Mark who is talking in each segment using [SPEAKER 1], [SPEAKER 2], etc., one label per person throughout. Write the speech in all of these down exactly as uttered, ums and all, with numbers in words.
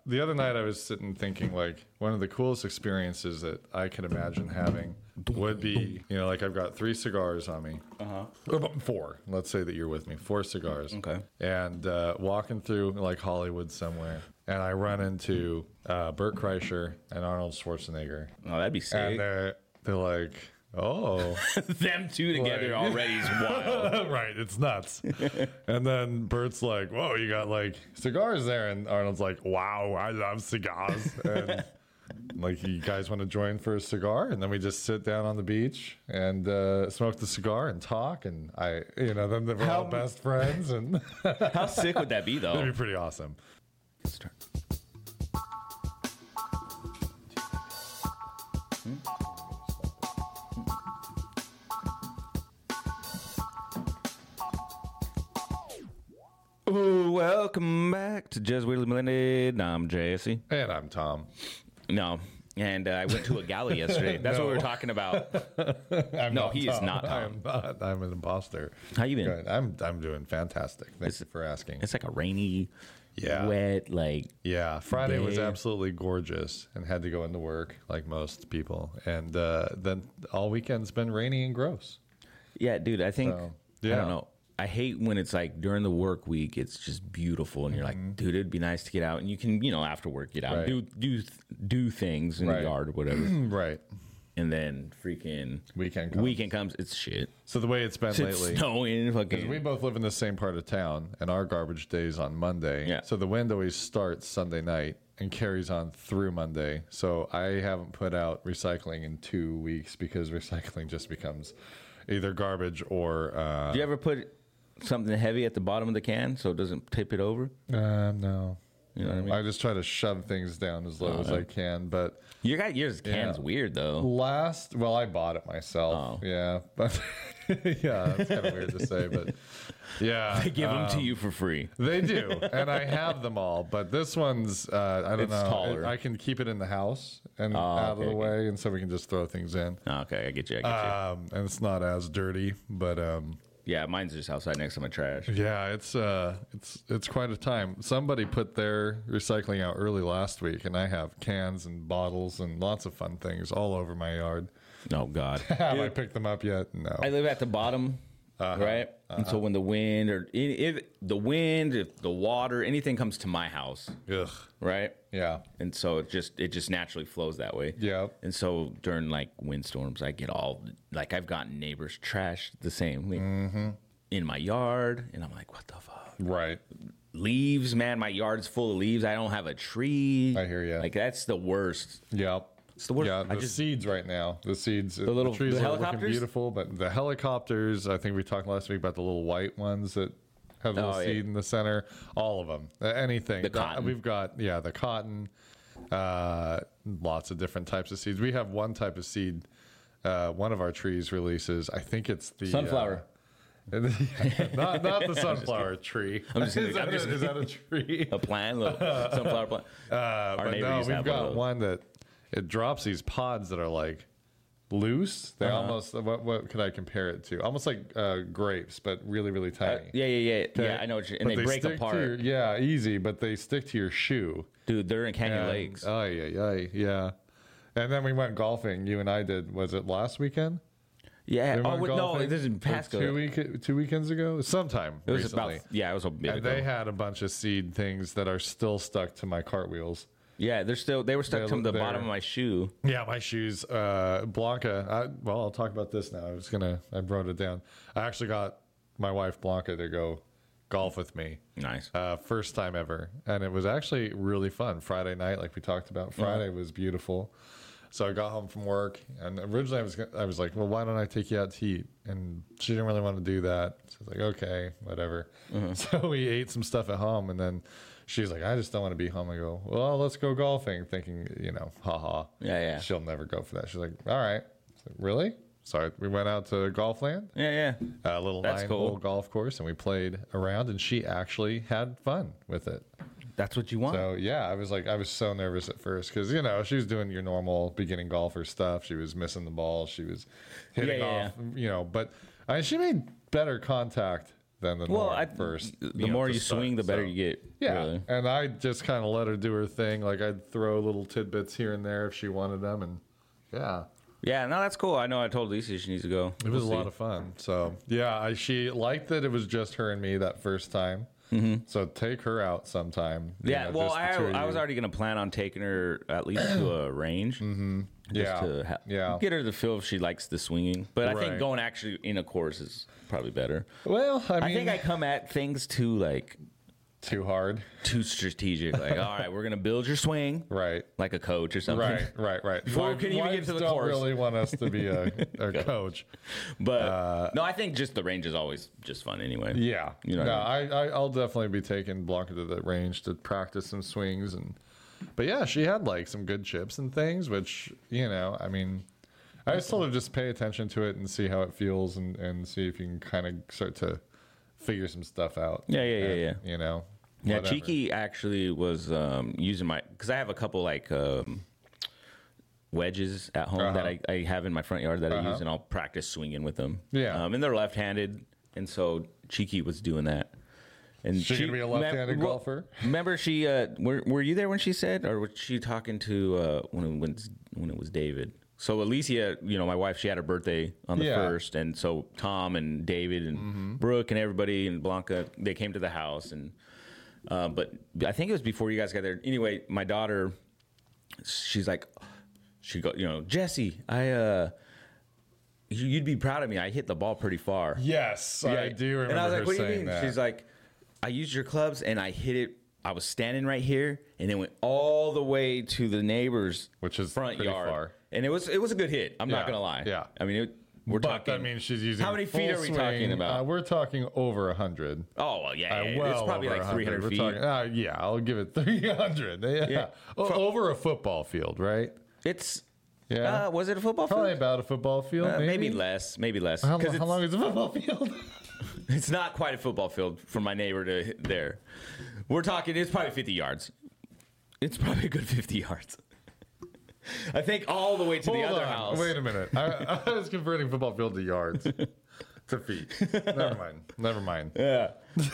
[SPEAKER 1] the other night I was sitting thinking, like, one of the coolest experiences that I could imagine having would be, you know, like I've got three cigars on me.
[SPEAKER 2] Uh-huh.
[SPEAKER 1] Or four. Let's say that you're with me. Four cigars.
[SPEAKER 2] Okay.
[SPEAKER 1] And uh, walking through, like, Hollywood somewhere, and I run into uh, Bert Kreischer and Arnold Schwarzenegger.
[SPEAKER 2] Oh, that'd be sick.
[SPEAKER 1] And they're, they're like, oh.
[SPEAKER 2] Them two together
[SPEAKER 1] Like-
[SPEAKER 2] already is wild.
[SPEAKER 1] Right, it's nuts. And then Bert's like, whoa, you got, like, cigars there. And Arnold's like, wow, I love cigars. And like, you guys want to join for a cigar? And then we just sit down on the beach and uh, smoke the cigar and talk. And I, you know, then we're all
[SPEAKER 2] How-
[SPEAKER 1] best friends. And
[SPEAKER 2] How sick would that be, though?
[SPEAKER 1] that'd be pretty awesome.
[SPEAKER 2] Start. Ooh, welcome back to Just Weirdly Blended. I'm Jesse.
[SPEAKER 1] And I'm Tom.
[SPEAKER 2] No, and uh, I went to a gala yesterday. That's what we were talking about.
[SPEAKER 1] I'm
[SPEAKER 2] No,
[SPEAKER 1] not
[SPEAKER 2] he is
[SPEAKER 1] Tom.
[SPEAKER 2] not Tom.
[SPEAKER 1] I'm not. I'm an imposter.
[SPEAKER 2] How you been?
[SPEAKER 1] Good. I'm I'm doing fantastic. Thanks for asking.
[SPEAKER 2] It's like a rainy,
[SPEAKER 1] Yeah.
[SPEAKER 2] wet, like
[SPEAKER 1] Yeah, Friday was
[SPEAKER 2] day.
[SPEAKER 1] absolutely gorgeous and had to go into work like most people. And uh, then all weekend's been rainy and gross.
[SPEAKER 2] yeah, dude. I think
[SPEAKER 1] So,
[SPEAKER 2] I
[SPEAKER 1] yeah.
[SPEAKER 2] don't know. I hate when it's like during the work week, it's just beautiful, and you're like, dude, it'd be nice to get out, and you can, you know, after work, get out,
[SPEAKER 1] Right.
[SPEAKER 2] and do do do things in
[SPEAKER 1] Right.
[SPEAKER 2] the yard or whatever,
[SPEAKER 1] Right.
[SPEAKER 2] and then freaking
[SPEAKER 1] Weekend comes.
[SPEAKER 2] weekend comes, it's shit.
[SPEAKER 1] So the way it's been
[SPEAKER 2] It's
[SPEAKER 1] lately,
[SPEAKER 2] snowing,
[SPEAKER 1] because
[SPEAKER 2] fucking.
[SPEAKER 1] we both live in the same part of town, and our garbage day's on Monday.
[SPEAKER 2] Yeah.
[SPEAKER 1] So the wind always starts Sunday night and carries on through Monday. So I haven't put out recycling in two weeks because recycling just becomes either garbage or... Uh,
[SPEAKER 2] Do you ever put something heavy at the bottom of the can so it doesn't tip it over?
[SPEAKER 1] uh, no.
[SPEAKER 2] You know what I mean?
[SPEAKER 1] I just try to shove things down as low
[SPEAKER 2] Oh,
[SPEAKER 1] as
[SPEAKER 2] yeah.
[SPEAKER 1] I can, but...
[SPEAKER 2] You got yours can's
[SPEAKER 1] Yeah.
[SPEAKER 2] weird though.
[SPEAKER 1] Last, well, I bought it myself.
[SPEAKER 2] Oh.
[SPEAKER 1] Yeah, but yeah, that's kind of weird to say, but yeah,
[SPEAKER 2] They give them
[SPEAKER 1] um,
[SPEAKER 2] to you for free.
[SPEAKER 1] They do, and I have them all. But this one's, uh, I don't
[SPEAKER 2] It's
[SPEAKER 1] know.
[SPEAKER 2] taller.
[SPEAKER 1] I can keep it in the house and
[SPEAKER 2] Oh,
[SPEAKER 1] out of
[SPEAKER 2] okay,
[SPEAKER 1] the
[SPEAKER 2] okay.
[SPEAKER 1] way, and so we can just throw things in.
[SPEAKER 2] Oh, okay, I get you. I get you.
[SPEAKER 1] Um, and it's not as dirty, but um,
[SPEAKER 2] Yeah, mine's just outside next to my trash.
[SPEAKER 1] yeah, it's uh, it's it's quite a time. Somebody put their recycling out early last week, and I have cans and bottles and lots of fun things all over my yard.
[SPEAKER 2] Oh God.
[SPEAKER 1] Have I picked them up yet? No.
[SPEAKER 2] I live at the bottom,
[SPEAKER 1] Uh-huh,
[SPEAKER 2] right? And so when the wind or if, if the wind, if the water, anything comes to my house,
[SPEAKER 1] Ugh.
[SPEAKER 2] right?
[SPEAKER 1] Yeah.
[SPEAKER 2] And so it just it just naturally flows that way.
[SPEAKER 1] Yeah.
[SPEAKER 2] And so during like windstorms, I get all like I've gotten neighbors trash the same like,
[SPEAKER 1] Mm-hmm.
[SPEAKER 2] in my yard, and I'm like, what the fuck?
[SPEAKER 1] Right.
[SPEAKER 2] Leaves, man. My yard's full of leaves. I don't have a tree.
[SPEAKER 1] I hear ya.
[SPEAKER 2] Like that's the worst.
[SPEAKER 1] Yep.
[SPEAKER 2] It's the worst.
[SPEAKER 1] Yeah,
[SPEAKER 2] I
[SPEAKER 1] the
[SPEAKER 2] just
[SPEAKER 1] seeds right now. The seeds. The
[SPEAKER 2] little-
[SPEAKER 1] trees
[SPEAKER 2] the
[SPEAKER 1] are looking
[SPEAKER 2] helicopters?
[SPEAKER 1] beautiful, but the helicopters. I think we talked last week about the little white ones that have a little
[SPEAKER 2] Oh, yeah.
[SPEAKER 1] seed in the center. All of them. Uh, Anything.
[SPEAKER 2] The
[SPEAKER 1] That-
[SPEAKER 2] cotton.
[SPEAKER 1] We've got yeah the cotton. Uh, lots of different types of seeds. We have one type of seed. Uh, one of our trees releases. I think it's the
[SPEAKER 2] Sunflower.
[SPEAKER 1] Uh, not not the sunflower tree.
[SPEAKER 2] I'm just kidding.
[SPEAKER 1] is, that
[SPEAKER 2] I'm just
[SPEAKER 1] a, is that a tree?
[SPEAKER 2] a plant, little sunflower plant.
[SPEAKER 1] Uh,
[SPEAKER 2] Our
[SPEAKER 1] but
[SPEAKER 2] neighbor
[SPEAKER 1] no,
[SPEAKER 2] used to
[SPEAKER 1] we've
[SPEAKER 2] have one of
[SPEAKER 1] got
[SPEAKER 2] those.
[SPEAKER 1] one that it drops these pods that are like loose. They
[SPEAKER 2] Uh-huh.
[SPEAKER 1] almost what what could I compare it to? Almost like uh, grapes, but really really tiny.
[SPEAKER 2] Yeah, yeah, yeah.
[SPEAKER 1] Okay?
[SPEAKER 2] Yeah, I know what you're, and
[SPEAKER 1] But
[SPEAKER 2] they, break
[SPEAKER 1] stick to
[SPEAKER 2] apart.
[SPEAKER 1] your- yeah, easy, but they stick to your shoe.
[SPEAKER 2] Dude, they're in Canyon
[SPEAKER 1] And-
[SPEAKER 2] Lakes.
[SPEAKER 1] Oh yeah, yeah, yeah. And then we went golfing. You and I did. Was it last weekend?
[SPEAKER 2] yeah.
[SPEAKER 1] We
[SPEAKER 2] Oh,
[SPEAKER 1] went
[SPEAKER 2] wait, no,
[SPEAKER 1] golfing?
[SPEAKER 2] this is
[SPEAKER 1] Or
[SPEAKER 2] Pasco.
[SPEAKER 1] Two week, two weekends ago, sometime
[SPEAKER 2] It was
[SPEAKER 1] recently.
[SPEAKER 2] about, yeah, it was a bit
[SPEAKER 1] and
[SPEAKER 2] ago.
[SPEAKER 1] they had a bunch of seed things that are still stuck to my cartwheels.
[SPEAKER 2] yeah, they're still, they were stuck
[SPEAKER 1] They're-
[SPEAKER 2] to the
[SPEAKER 1] they're-
[SPEAKER 2] bottom of my shoe.
[SPEAKER 1] Yeah, my shoes. Uh, Blanca. I, well, I'll talk about this now. I was gonna. I wrote it down. I actually got my wife Blanca to go golf with me.
[SPEAKER 2] Nice.
[SPEAKER 1] Uh, first time ever, and it was actually really fun. Friday night, like we talked about. Friday was beautiful. So I got home from work, and originally I was gonna- I was like, well, why don't I take you out to eat? And she didn't really want to do that. So I was like, okay, whatever. So we ate some stuff at home, and then she's like, I just don't want to be home. I go, well, let's go golfing, thinking, you know, haha.
[SPEAKER 2] Yeah, yeah.
[SPEAKER 1] She'll never go for that. She's like, all right. I was like, really? So we went out to Golfland,
[SPEAKER 2] Yeah, yeah.
[SPEAKER 1] a little
[SPEAKER 2] That's
[SPEAKER 1] nine-hole
[SPEAKER 2] cool.
[SPEAKER 1] golf course, and we played around, and she actually had fun with it.
[SPEAKER 2] That's what you want.
[SPEAKER 1] So yeah, I was like, I was so nervous at first because you know she was doing your normal beginning golfer stuff. She was missing the ball. She was hitting
[SPEAKER 2] Yeah, yeah,
[SPEAKER 1] off, you know. But I, she made better contact than the
[SPEAKER 2] Well,
[SPEAKER 1] norm
[SPEAKER 2] I,
[SPEAKER 1] first.
[SPEAKER 2] the
[SPEAKER 1] know,
[SPEAKER 2] more
[SPEAKER 1] to
[SPEAKER 2] you
[SPEAKER 1] start.
[SPEAKER 2] swing, the better
[SPEAKER 1] So,
[SPEAKER 2] you get.
[SPEAKER 1] Yeah,
[SPEAKER 2] Really.
[SPEAKER 1] and I just kind of let her do her thing. Like I'd throw little tidbits here and there if she wanted them, and yeah,
[SPEAKER 2] Yeah, no, that's cool. I know I told Lisa she needs to go.
[SPEAKER 1] it was a lot of fun. So yeah, I, she liked that it was just her and me that first time. Mm-hmm. So take her out sometime. you
[SPEAKER 2] Yeah,
[SPEAKER 1] know,
[SPEAKER 2] well,
[SPEAKER 1] just the
[SPEAKER 2] I,
[SPEAKER 1] two of
[SPEAKER 2] I
[SPEAKER 1] you.
[SPEAKER 2] was already going to plan on taking her at least to a range. Mm-hmm. Just
[SPEAKER 1] Yeah,
[SPEAKER 2] to ha-
[SPEAKER 1] yeah.
[SPEAKER 2] get her the feel if she likes the swinging. But I
[SPEAKER 1] Right.
[SPEAKER 2] think going actually in a course is probably better.
[SPEAKER 1] Well, I mean,
[SPEAKER 2] I think I come at things too, like,
[SPEAKER 1] too hard.
[SPEAKER 2] too strategic. Like, all right, we're going to build your swing
[SPEAKER 1] Right.
[SPEAKER 2] like a coach or something.
[SPEAKER 1] Right, right, right.
[SPEAKER 2] Before we
[SPEAKER 1] My
[SPEAKER 2] can even get
[SPEAKER 1] wives
[SPEAKER 2] to the
[SPEAKER 1] don't
[SPEAKER 2] course.
[SPEAKER 1] really want us to be a, a coach.
[SPEAKER 2] But
[SPEAKER 1] Uh,
[SPEAKER 2] no, I think just the range is always just fun anyway.
[SPEAKER 1] Yeah,
[SPEAKER 2] You know
[SPEAKER 1] no,
[SPEAKER 2] what I
[SPEAKER 1] I, I I'll definitely be taking Blanca to the range to practice some swings, and but yeah, she had like some good chips and things, which you know, I mean, I just told her just pay attention to it and see how it feels, and and see if you can kind of start to figure some stuff out.
[SPEAKER 2] Yeah, yeah, yeah,
[SPEAKER 1] And,
[SPEAKER 2] yeah.
[SPEAKER 1] You know,
[SPEAKER 2] Yeah,
[SPEAKER 1] whatever.
[SPEAKER 2] Cheeky actually was um, using my because I have a couple like um, wedges at home that
[SPEAKER 1] Uh-huh.
[SPEAKER 2] I, I have in my front yard that I use, and I'll practice swinging with them.
[SPEAKER 1] Yeah.
[SPEAKER 2] um, and they're left-handed, and so Cheeky was doing that. And
[SPEAKER 1] She gonna be a left-handed
[SPEAKER 2] well,
[SPEAKER 1] golfer?
[SPEAKER 2] Remember, she uh, were were you there when she said, or was she talking to uh, when when when it was David? So Alicia, you know, my wife, she had her birthday on the
[SPEAKER 1] Yeah.
[SPEAKER 2] first, and so Tom and David and
[SPEAKER 1] Mm-hmm.
[SPEAKER 2] Brooke and everybody and Blanca, they came to the house, and uh, but I think it was before you guys got there. Anyway, my daughter, she's like, she go, you know, Jesse, I uh, you- you'd be proud of me. I hit the ball pretty far.
[SPEAKER 1] Yes, I
[SPEAKER 2] Yeah.
[SPEAKER 1] do remember
[SPEAKER 2] And I was like,
[SPEAKER 1] her
[SPEAKER 2] what do you
[SPEAKER 1] saying
[SPEAKER 2] mean?
[SPEAKER 1] that.
[SPEAKER 2] She's like, I used your clubs and I hit it. I was standing right here and it went all the way to the neighbor's
[SPEAKER 1] Which is
[SPEAKER 2] front
[SPEAKER 1] pretty
[SPEAKER 2] yard.
[SPEAKER 1] far.
[SPEAKER 2] And it was it was a good hit. I'm not
[SPEAKER 1] Yeah,
[SPEAKER 2] gonna lie.
[SPEAKER 1] yeah.
[SPEAKER 2] I mean, it, we're
[SPEAKER 1] but
[SPEAKER 2] talking.
[SPEAKER 1] that means she's using
[SPEAKER 2] how many feet
[SPEAKER 1] full
[SPEAKER 2] are we
[SPEAKER 1] swing.
[SPEAKER 2] talking about?
[SPEAKER 1] Uh, we're talking over a hundred.
[SPEAKER 2] oh well, yeah,
[SPEAKER 1] Uh,
[SPEAKER 2] yeah,
[SPEAKER 1] well
[SPEAKER 2] it's probably
[SPEAKER 1] over
[SPEAKER 2] like three hundred
[SPEAKER 1] We're
[SPEAKER 2] feet.
[SPEAKER 1] talking- uh, yeah, I'll give it three hundred. Yeah,
[SPEAKER 2] Yeah.
[SPEAKER 1] O- over a football field, right?
[SPEAKER 2] It's
[SPEAKER 1] Yeah,
[SPEAKER 2] uh, was it a football
[SPEAKER 1] probably
[SPEAKER 2] field?
[SPEAKER 1] about a football field.
[SPEAKER 2] Uh, maybe
[SPEAKER 1] maybe
[SPEAKER 2] less, maybe less.
[SPEAKER 1] How,
[SPEAKER 2] 'Cause
[SPEAKER 1] how
[SPEAKER 2] it's-
[SPEAKER 1] long is a football field?
[SPEAKER 2] It's not quite a football field from my neighbor to hit there. We're talking, it's probably fifty yards. It's probably a good fifty yards. I think all the way to the
[SPEAKER 1] Hold
[SPEAKER 2] other
[SPEAKER 1] on.
[SPEAKER 2] house.
[SPEAKER 1] Wait a minute. I, I was converting football field to yards, to feet. Never mind. Never mind.
[SPEAKER 2] Yeah.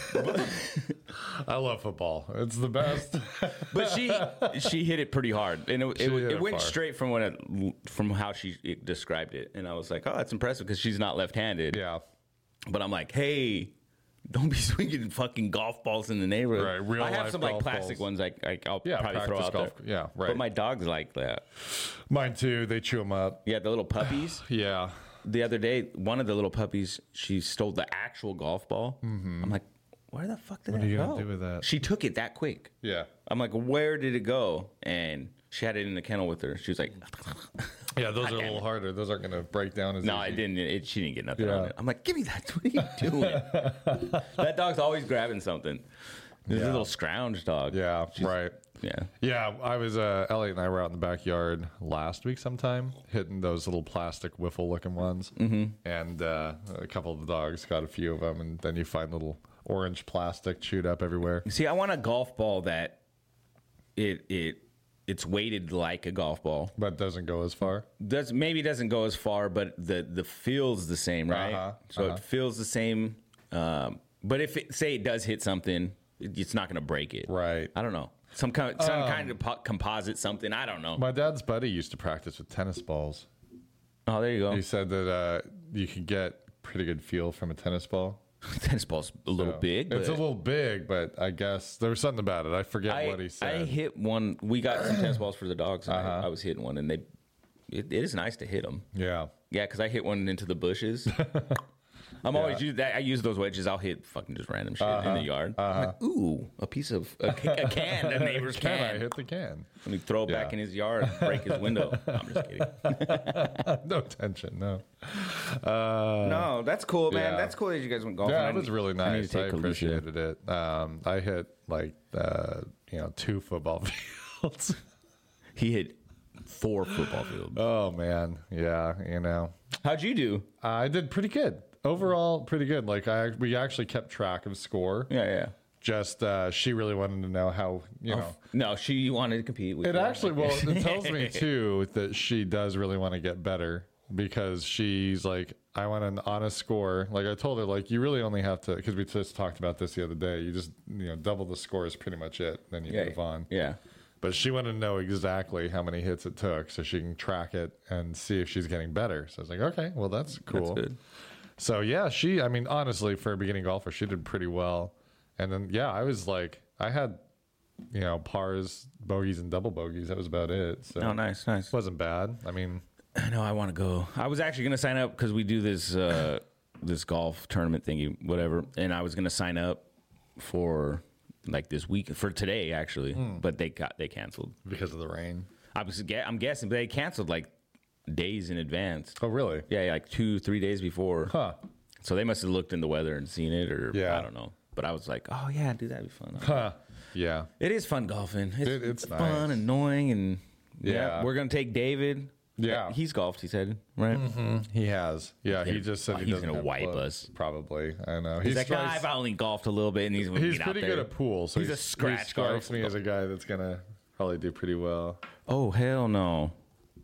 [SPEAKER 1] I love football. It's the best.
[SPEAKER 2] But she she hit it pretty hard, and it,
[SPEAKER 1] She
[SPEAKER 2] it,
[SPEAKER 1] hit
[SPEAKER 2] it
[SPEAKER 1] it
[SPEAKER 2] went
[SPEAKER 1] far.
[SPEAKER 2] straight from what it, from how she it described it, and I was like, oh, that's impressive because she's not left-handed.
[SPEAKER 1] Yeah.
[SPEAKER 2] But I'm like, hey, don't be swinging fucking golf balls in the neighborhood.
[SPEAKER 1] Right, real
[SPEAKER 2] I have
[SPEAKER 1] life
[SPEAKER 2] some like
[SPEAKER 1] golf
[SPEAKER 2] plastic
[SPEAKER 1] balls.
[SPEAKER 2] ones I, I I'll
[SPEAKER 1] Yeah,
[SPEAKER 2] probably throw
[SPEAKER 1] practice
[SPEAKER 2] out
[SPEAKER 1] golf.
[SPEAKER 2] there.
[SPEAKER 1] Yeah, right.
[SPEAKER 2] But my dog's like that.
[SPEAKER 1] Mine too. They chew them up.
[SPEAKER 2] Yeah, the little puppies.
[SPEAKER 1] Yeah.
[SPEAKER 2] The other day, one of the little puppies, she stole the actual golf ball. I'm like, where the fuck did
[SPEAKER 1] What
[SPEAKER 2] that
[SPEAKER 1] are you
[SPEAKER 2] go?
[SPEAKER 1] gonna do with that?
[SPEAKER 2] She took it that quick.
[SPEAKER 1] Yeah.
[SPEAKER 2] I'm like, where did it go? And she had it in the kennel with her. She was like,
[SPEAKER 1] Yeah, those are a little harder. Those aren't going to break down as
[SPEAKER 2] no,
[SPEAKER 1] easy.
[SPEAKER 2] I didn't. It, she didn't get nothing
[SPEAKER 1] Yeah.
[SPEAKER 2] on it. I'm like, give me that. What are you doing? That dog's always grabbing something. This is a
[SPEAKER 1] Yeah.
[SPEAKER 2] little scrounge dog.
[SPEAKER 1] Yeah, right.
[SPEAKER 2] Yeah.
[SPEAKER 1] Yeah, I was, uh, Elliot and I were out in the backyard last week sometime, hitting those little plastic wiffle looking ones. Mm-hmm. And uh, a couple of the dogs got a few of them, and then you find little orange plastic chewed up everywhere.
[SPEAKER 2] See, I want a golf ball that it it it's weighted like a golf ball.
[SPEAKER 1] But doesn't go as far.
[SPEAKER 2] Does maybe doesn't go as far, but the the feel's the same, right?
[SPEAKER 1] Uh-huh,
[SPEAKER 2] So
[SPEAKER 1] uh-huh.
[SPEAKER 2] it feels the same. Um, but if it, say it does hit something, it, it's not going to break it.
[SPEAKER 1] Right.
[SPEAKER 2] I don't know. Some kind of, some kind of po- composite something. I don't know.
[SPEAKER 1] My dad's buddy used to practice with tennis balls.
[SPEAKER 2] Oh, there you go.
[SPEAKER 1] He said that uh, you could get pretty good feel from a tennis ball.
[SPEAKER 2] Tennis ball's a little
[SPEAKER 1] So,
[SPEAKER 2] big.
[SPEAKER 1] It's
[SPEAKER 2] but
[SPEAKER 1] a little big, but I guess there was something about it. I forget
[SPEAKER 2] I,
[SPEAKER 1] what he
[SPEAKER 2] I
[SPEAKER 1] said.
[SPEAKER 2] hit one. We got some tennis balls for the dogs. And
[SPEAKER 1] Uh-huh.
[SPEAKER 2] I, I was hitting one, and they. It, it is nice to hit them.
[SPEAKER 1] yeah.
[SPEAKER 2] Yeah, because I hit one into the bushes. I'm always use that. I use those wedges. I'll hit fucking just random shit in the yard. I'm like, ooh, a piece of a, ca- a can, a neighbor's
[SPEAKER 1] Can
[SPEAKER 2] can.
[SPEAKER 1] I hit the can?
[SPEAKER 2] Let me throw it back
[SPEAKER 1] Yeah.
[SPEAKER 2] in his yard, break his window. No, I'm just kidding.
[SPEAKER 1] No tension, no. Uh,
[SPEAKER 2] No, that's cool, man.
[SPEAKER 1] yeah.
[SPEAKER 2] That's cool that you guys went golfing.
[SPEAKER 1] yeah,
[SPEAKER 2] I
[SPEAKER 1] it was
[SPEAKER 2] need-
[SPEAKER 1] really
[SPEAKER 2] I need
[SPEAKER 1] nice.
[SPEAKER 2] to
[SPEAKER 1] I,
[SPEAKER 2] take Alicia.
[SPEAKER 1] appreciated it. Um, I hit like uh, you know two football fields.
[SPEAKER 2] He hit four football fields.
[SPEAKER 1] Oh man, yeah, you know,
[SPEAKER 2] How'd you do?
[SPEAKER 1] I did pretty good overall. Pretty good. Like I, we actually kept track of score.
[SPEAKER 2] Yeah, yeah.
[SPEAKER 1] Just uh, she really wanted to know how you know.
[SPEAKER 2] No, she wanted to compete with
[SPEAKER 1] It
[SPEAKER 2] you.
[SPEAKER 1] actually, well, it tells me too that she does really want to get better because she's like, I want an honest score. Like I told her, like you really only have to, because we just talked about this the other day. You just you know double the score is pretty much it. Then you
[SPEAKER 2] Yeah.
[SPEAKER 1] move on.
[SPEAKER 2] Yeah.
[SPEAKER 1] But she wanted to know exactly how many hits it took so she can track it and see if she's getting better. So I was like, okay, well, that's cool.
[SPEAKER 2] That's good.
[SPEAKER 1] So, yeah, she, I mean, honestly, for a beginning golfer, she did pretty well. And then, yeah, I was like, I had, you know, pars, bogeys, and double bogeys. That was about it. So
[SPEAKER 2] Oh, nice, nice.
[SPEAKER 1] it wasn't bad. I mean,
[SPEAKER 2] I know I want to go. I was actually going to sign up because we do this uh, this golf tournament thingy, whatever. And I was going to sign up for like this week for today actually,
[SPEAKER 1] Hmm.
[SPEAKER 2] but they got they canceled.
[SPEAKER 1] because of the rain.
[SPEAKER 2] I was gue- I'm guessing, but they canceled like days in advance.
[SPEAKER 1] Oh, really?
[SPEAKER 2] Yeah, like two three days before.
[SPEAKER 1] Huh.
[SPEAKER 2] So they must have looked in the weather and seen it, or
[SPEAKER 1] Yeah.
[SPEAKER 2] I don't know. But I was like, oh yeah, dude, that'd be fun.
[SPEAKER 1] Huh. Yeah.
[SPEAKER 2] It is fun golfing. It's,
[SPEAKER 1] It- it's
[SPEAKER 2] fun,
[SPEAKER 1] nice.
[SPEAKER 2] annoying, and yeah,
[SPEAKER 1] Yeah.
[SPEAKER 2] we're gonna take David.
[SPEAKER 1] Yeah.
[SPEAKER 2] he's golfed. He said, right?
[SPEAKER 1] He has. Yeah, he
[SPEAKER 2] gonna-
[SPEAKER 1] just said
[SPEAKER 2] oh,
[SPEAKER 1] he
[SPEAKER 2] he's
[SPEAKER 1] doesn't
[SPEAKER 2] gonna
[SPEAKER 1] have
[SPEAKER 2] wipe
[SPEAKER 1] clubs.
[SPEAKER 2] us.
[SPEAKER 1] Probably. I know.
[SPEAKER 2] He's
[SPEAKER 1] He
[SPEAKER 2] like,
[SPEAKER 1] strikes-
[SPEAKER 2] I've only golfed a little bit, and he's gonna
[SPEAKER 1] He's
[SPEAKER 2] get out
[SPEAKER 1] pretty
[SPEAKER 2] there.
[SPEAKER 1] good at pool. So
[SPEAKER 2] He's a
[SPEAKER 1] he's,
[SPEAKER 2] scratch
[SPEAKER 1] he strikes
[SPEAKER 2] golf-
[SPEAKER 1] me as a guy that's gonna probably do pretty well.
[SPEAKER 2] Oh hell no!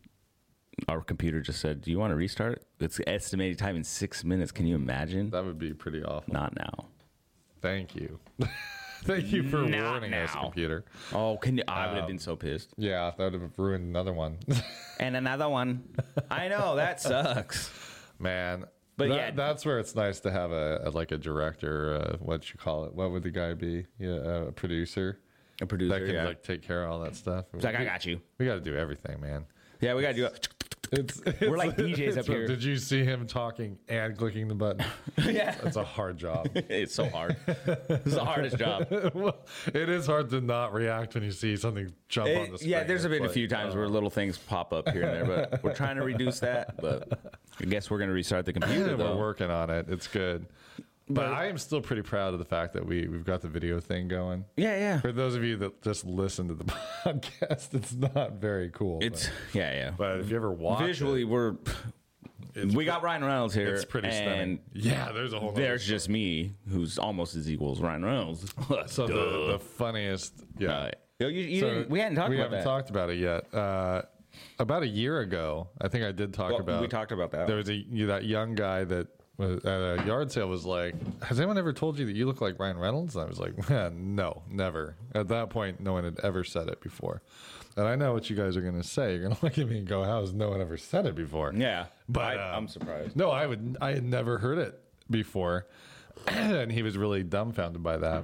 [SPEAKER 2] Our computer just said, "Do you want to restart?" It's estimated time in six minutes. Can you imagine?
[SPEAKER 1] That would be pretty awful.
[SPEAKER 2] Not now.
[SPEAKER 1] Thank you. Thank you for
[SPEAKER 2] Not
[SPEAKER 1] warning us,
[SPEAKER 2] now.
[SPEAKER 1] computer.
[SPEAKER 2] Oh, can you? I would have been so pissed.
[SPEAKER 1] Yeah, that would have ruined another one.
[SPEAKER 2] And another one. I know that sucks.
[SPEAKER 1] Man.
[SPEAKER 2] But
[SPEAKER 1] That-
[SPEAKER 2] yeah.
[SPEAKER 1] that's where it's nice to have a, a like a director. Uh, what you call it? What would the guy be? Yeah, a producer
[SPEAKER 2] A producer.
[SPEAKER 1] that can
[SPEAKER 2] yeah.
[SPEAKER 1] like take care of all that stuff.
[SPEAKER 2] It's like, I got you.
[SPEAKER 1] We got to do everything, man.
[SPEAKER 2] Yeah, we gotta do it.
[SPEAKER 1] It's,
[SPEAKER 2] We're like D Js up
[SPEAKER 1] it's-
[SPEAKER 2] here.
[SPEAKER 1] Did you see him talking and clicking the button?
[SPEAKER 2] Yeah,
[SPEAKER 1] That's a hard job.
[SPEAKER 2] it's so hard. This is the hardest job.
[SPEAKER 1] Well, it is hard to not react when you see something jump on the
[SPEAKER 2] It-
[SPEAKER 1] screen.
[SPEAKER 2] yeah, there's
[SPEAKER 1] It's
[SPEAKER 2] been a
[SPEAKER 1] like,
[SPEAKER 2] few times
[SPEAKER 1] uh,
[SPEAKER 2] where little things pop up here and there, but we're trying to reduce that. But I guess we're gonna restart the computer
[SPEAKER 1] we're
[SPEAKER 2] though.
[SPEAKER 1] working on it. It's good. But
[SPEAKER 2] But-
[SPEAKER 1] I am still pretty proud of the fact that we, we've got the video thing going.
[SPEAKER 2] Yeah, yeah.
[SPEAKER 1] For those of you that just listen to the podcast, it's not very cool.
[SPEAKER 2] It's
[SPEAKER 1] but,
[SPEAKER 2] yeah, yeah.
[SPEAKER 1] but if you ever watch
[SPEAKER 2] Visually,
[SPEAKER 1] it,
[SPEAKER 2] we're
[SPEAKER 1] it's
[SPEAKER 2] we got Ryan Reynolds here.
[SPEAKER 1] it's pretty
[SPEAKER 2] and
[SPEAKER 1] stunning. Yeah, there's a whole nother
[SPEAKER 2] There's
[SPEAKER 1] story.
[SPEAKER 2] just me, who's almost as equal as Ryan Reynolds.
[SPEAKER 1] So the, the funniest, yeah.
[SPEAKER 2] Uh, you, you
[SPEAKER 1] So
[SPEAKER 2] didn't, we hadn't talked
[SPEAKER 1] we
[SPEAKER 2] about
[SPEAKER 1] haven't
[SPEAKER 2] that.
[SPEAKER 1] talked about it yet. Uh, about a year ago, I think I did talk
[SPEAKER 2] Well,
[SPEAKER 1] about.
[SPEAKER 2] we talked about that.
[SPEAKER 1] There was a you- that young guy that was at a yard sale was like, "Has anyone ever told you that you look like Ryan Reynolds?" And I was like, "No, never." At that point, no one had ever said it before. And I know what you guys are going to say. You're going to look at me and go, "How has no one ever said it before?"
[SPEAKER 2] Yeah,
[SPEAKER 1] But,
[SPEAKER 2] I,
[SPEAKER 1] uh,
[SPEAKER 2] I'm surprised.
[SPEAKER 1] No, I would. I had never heard it before, and he was really dumbfounded by that.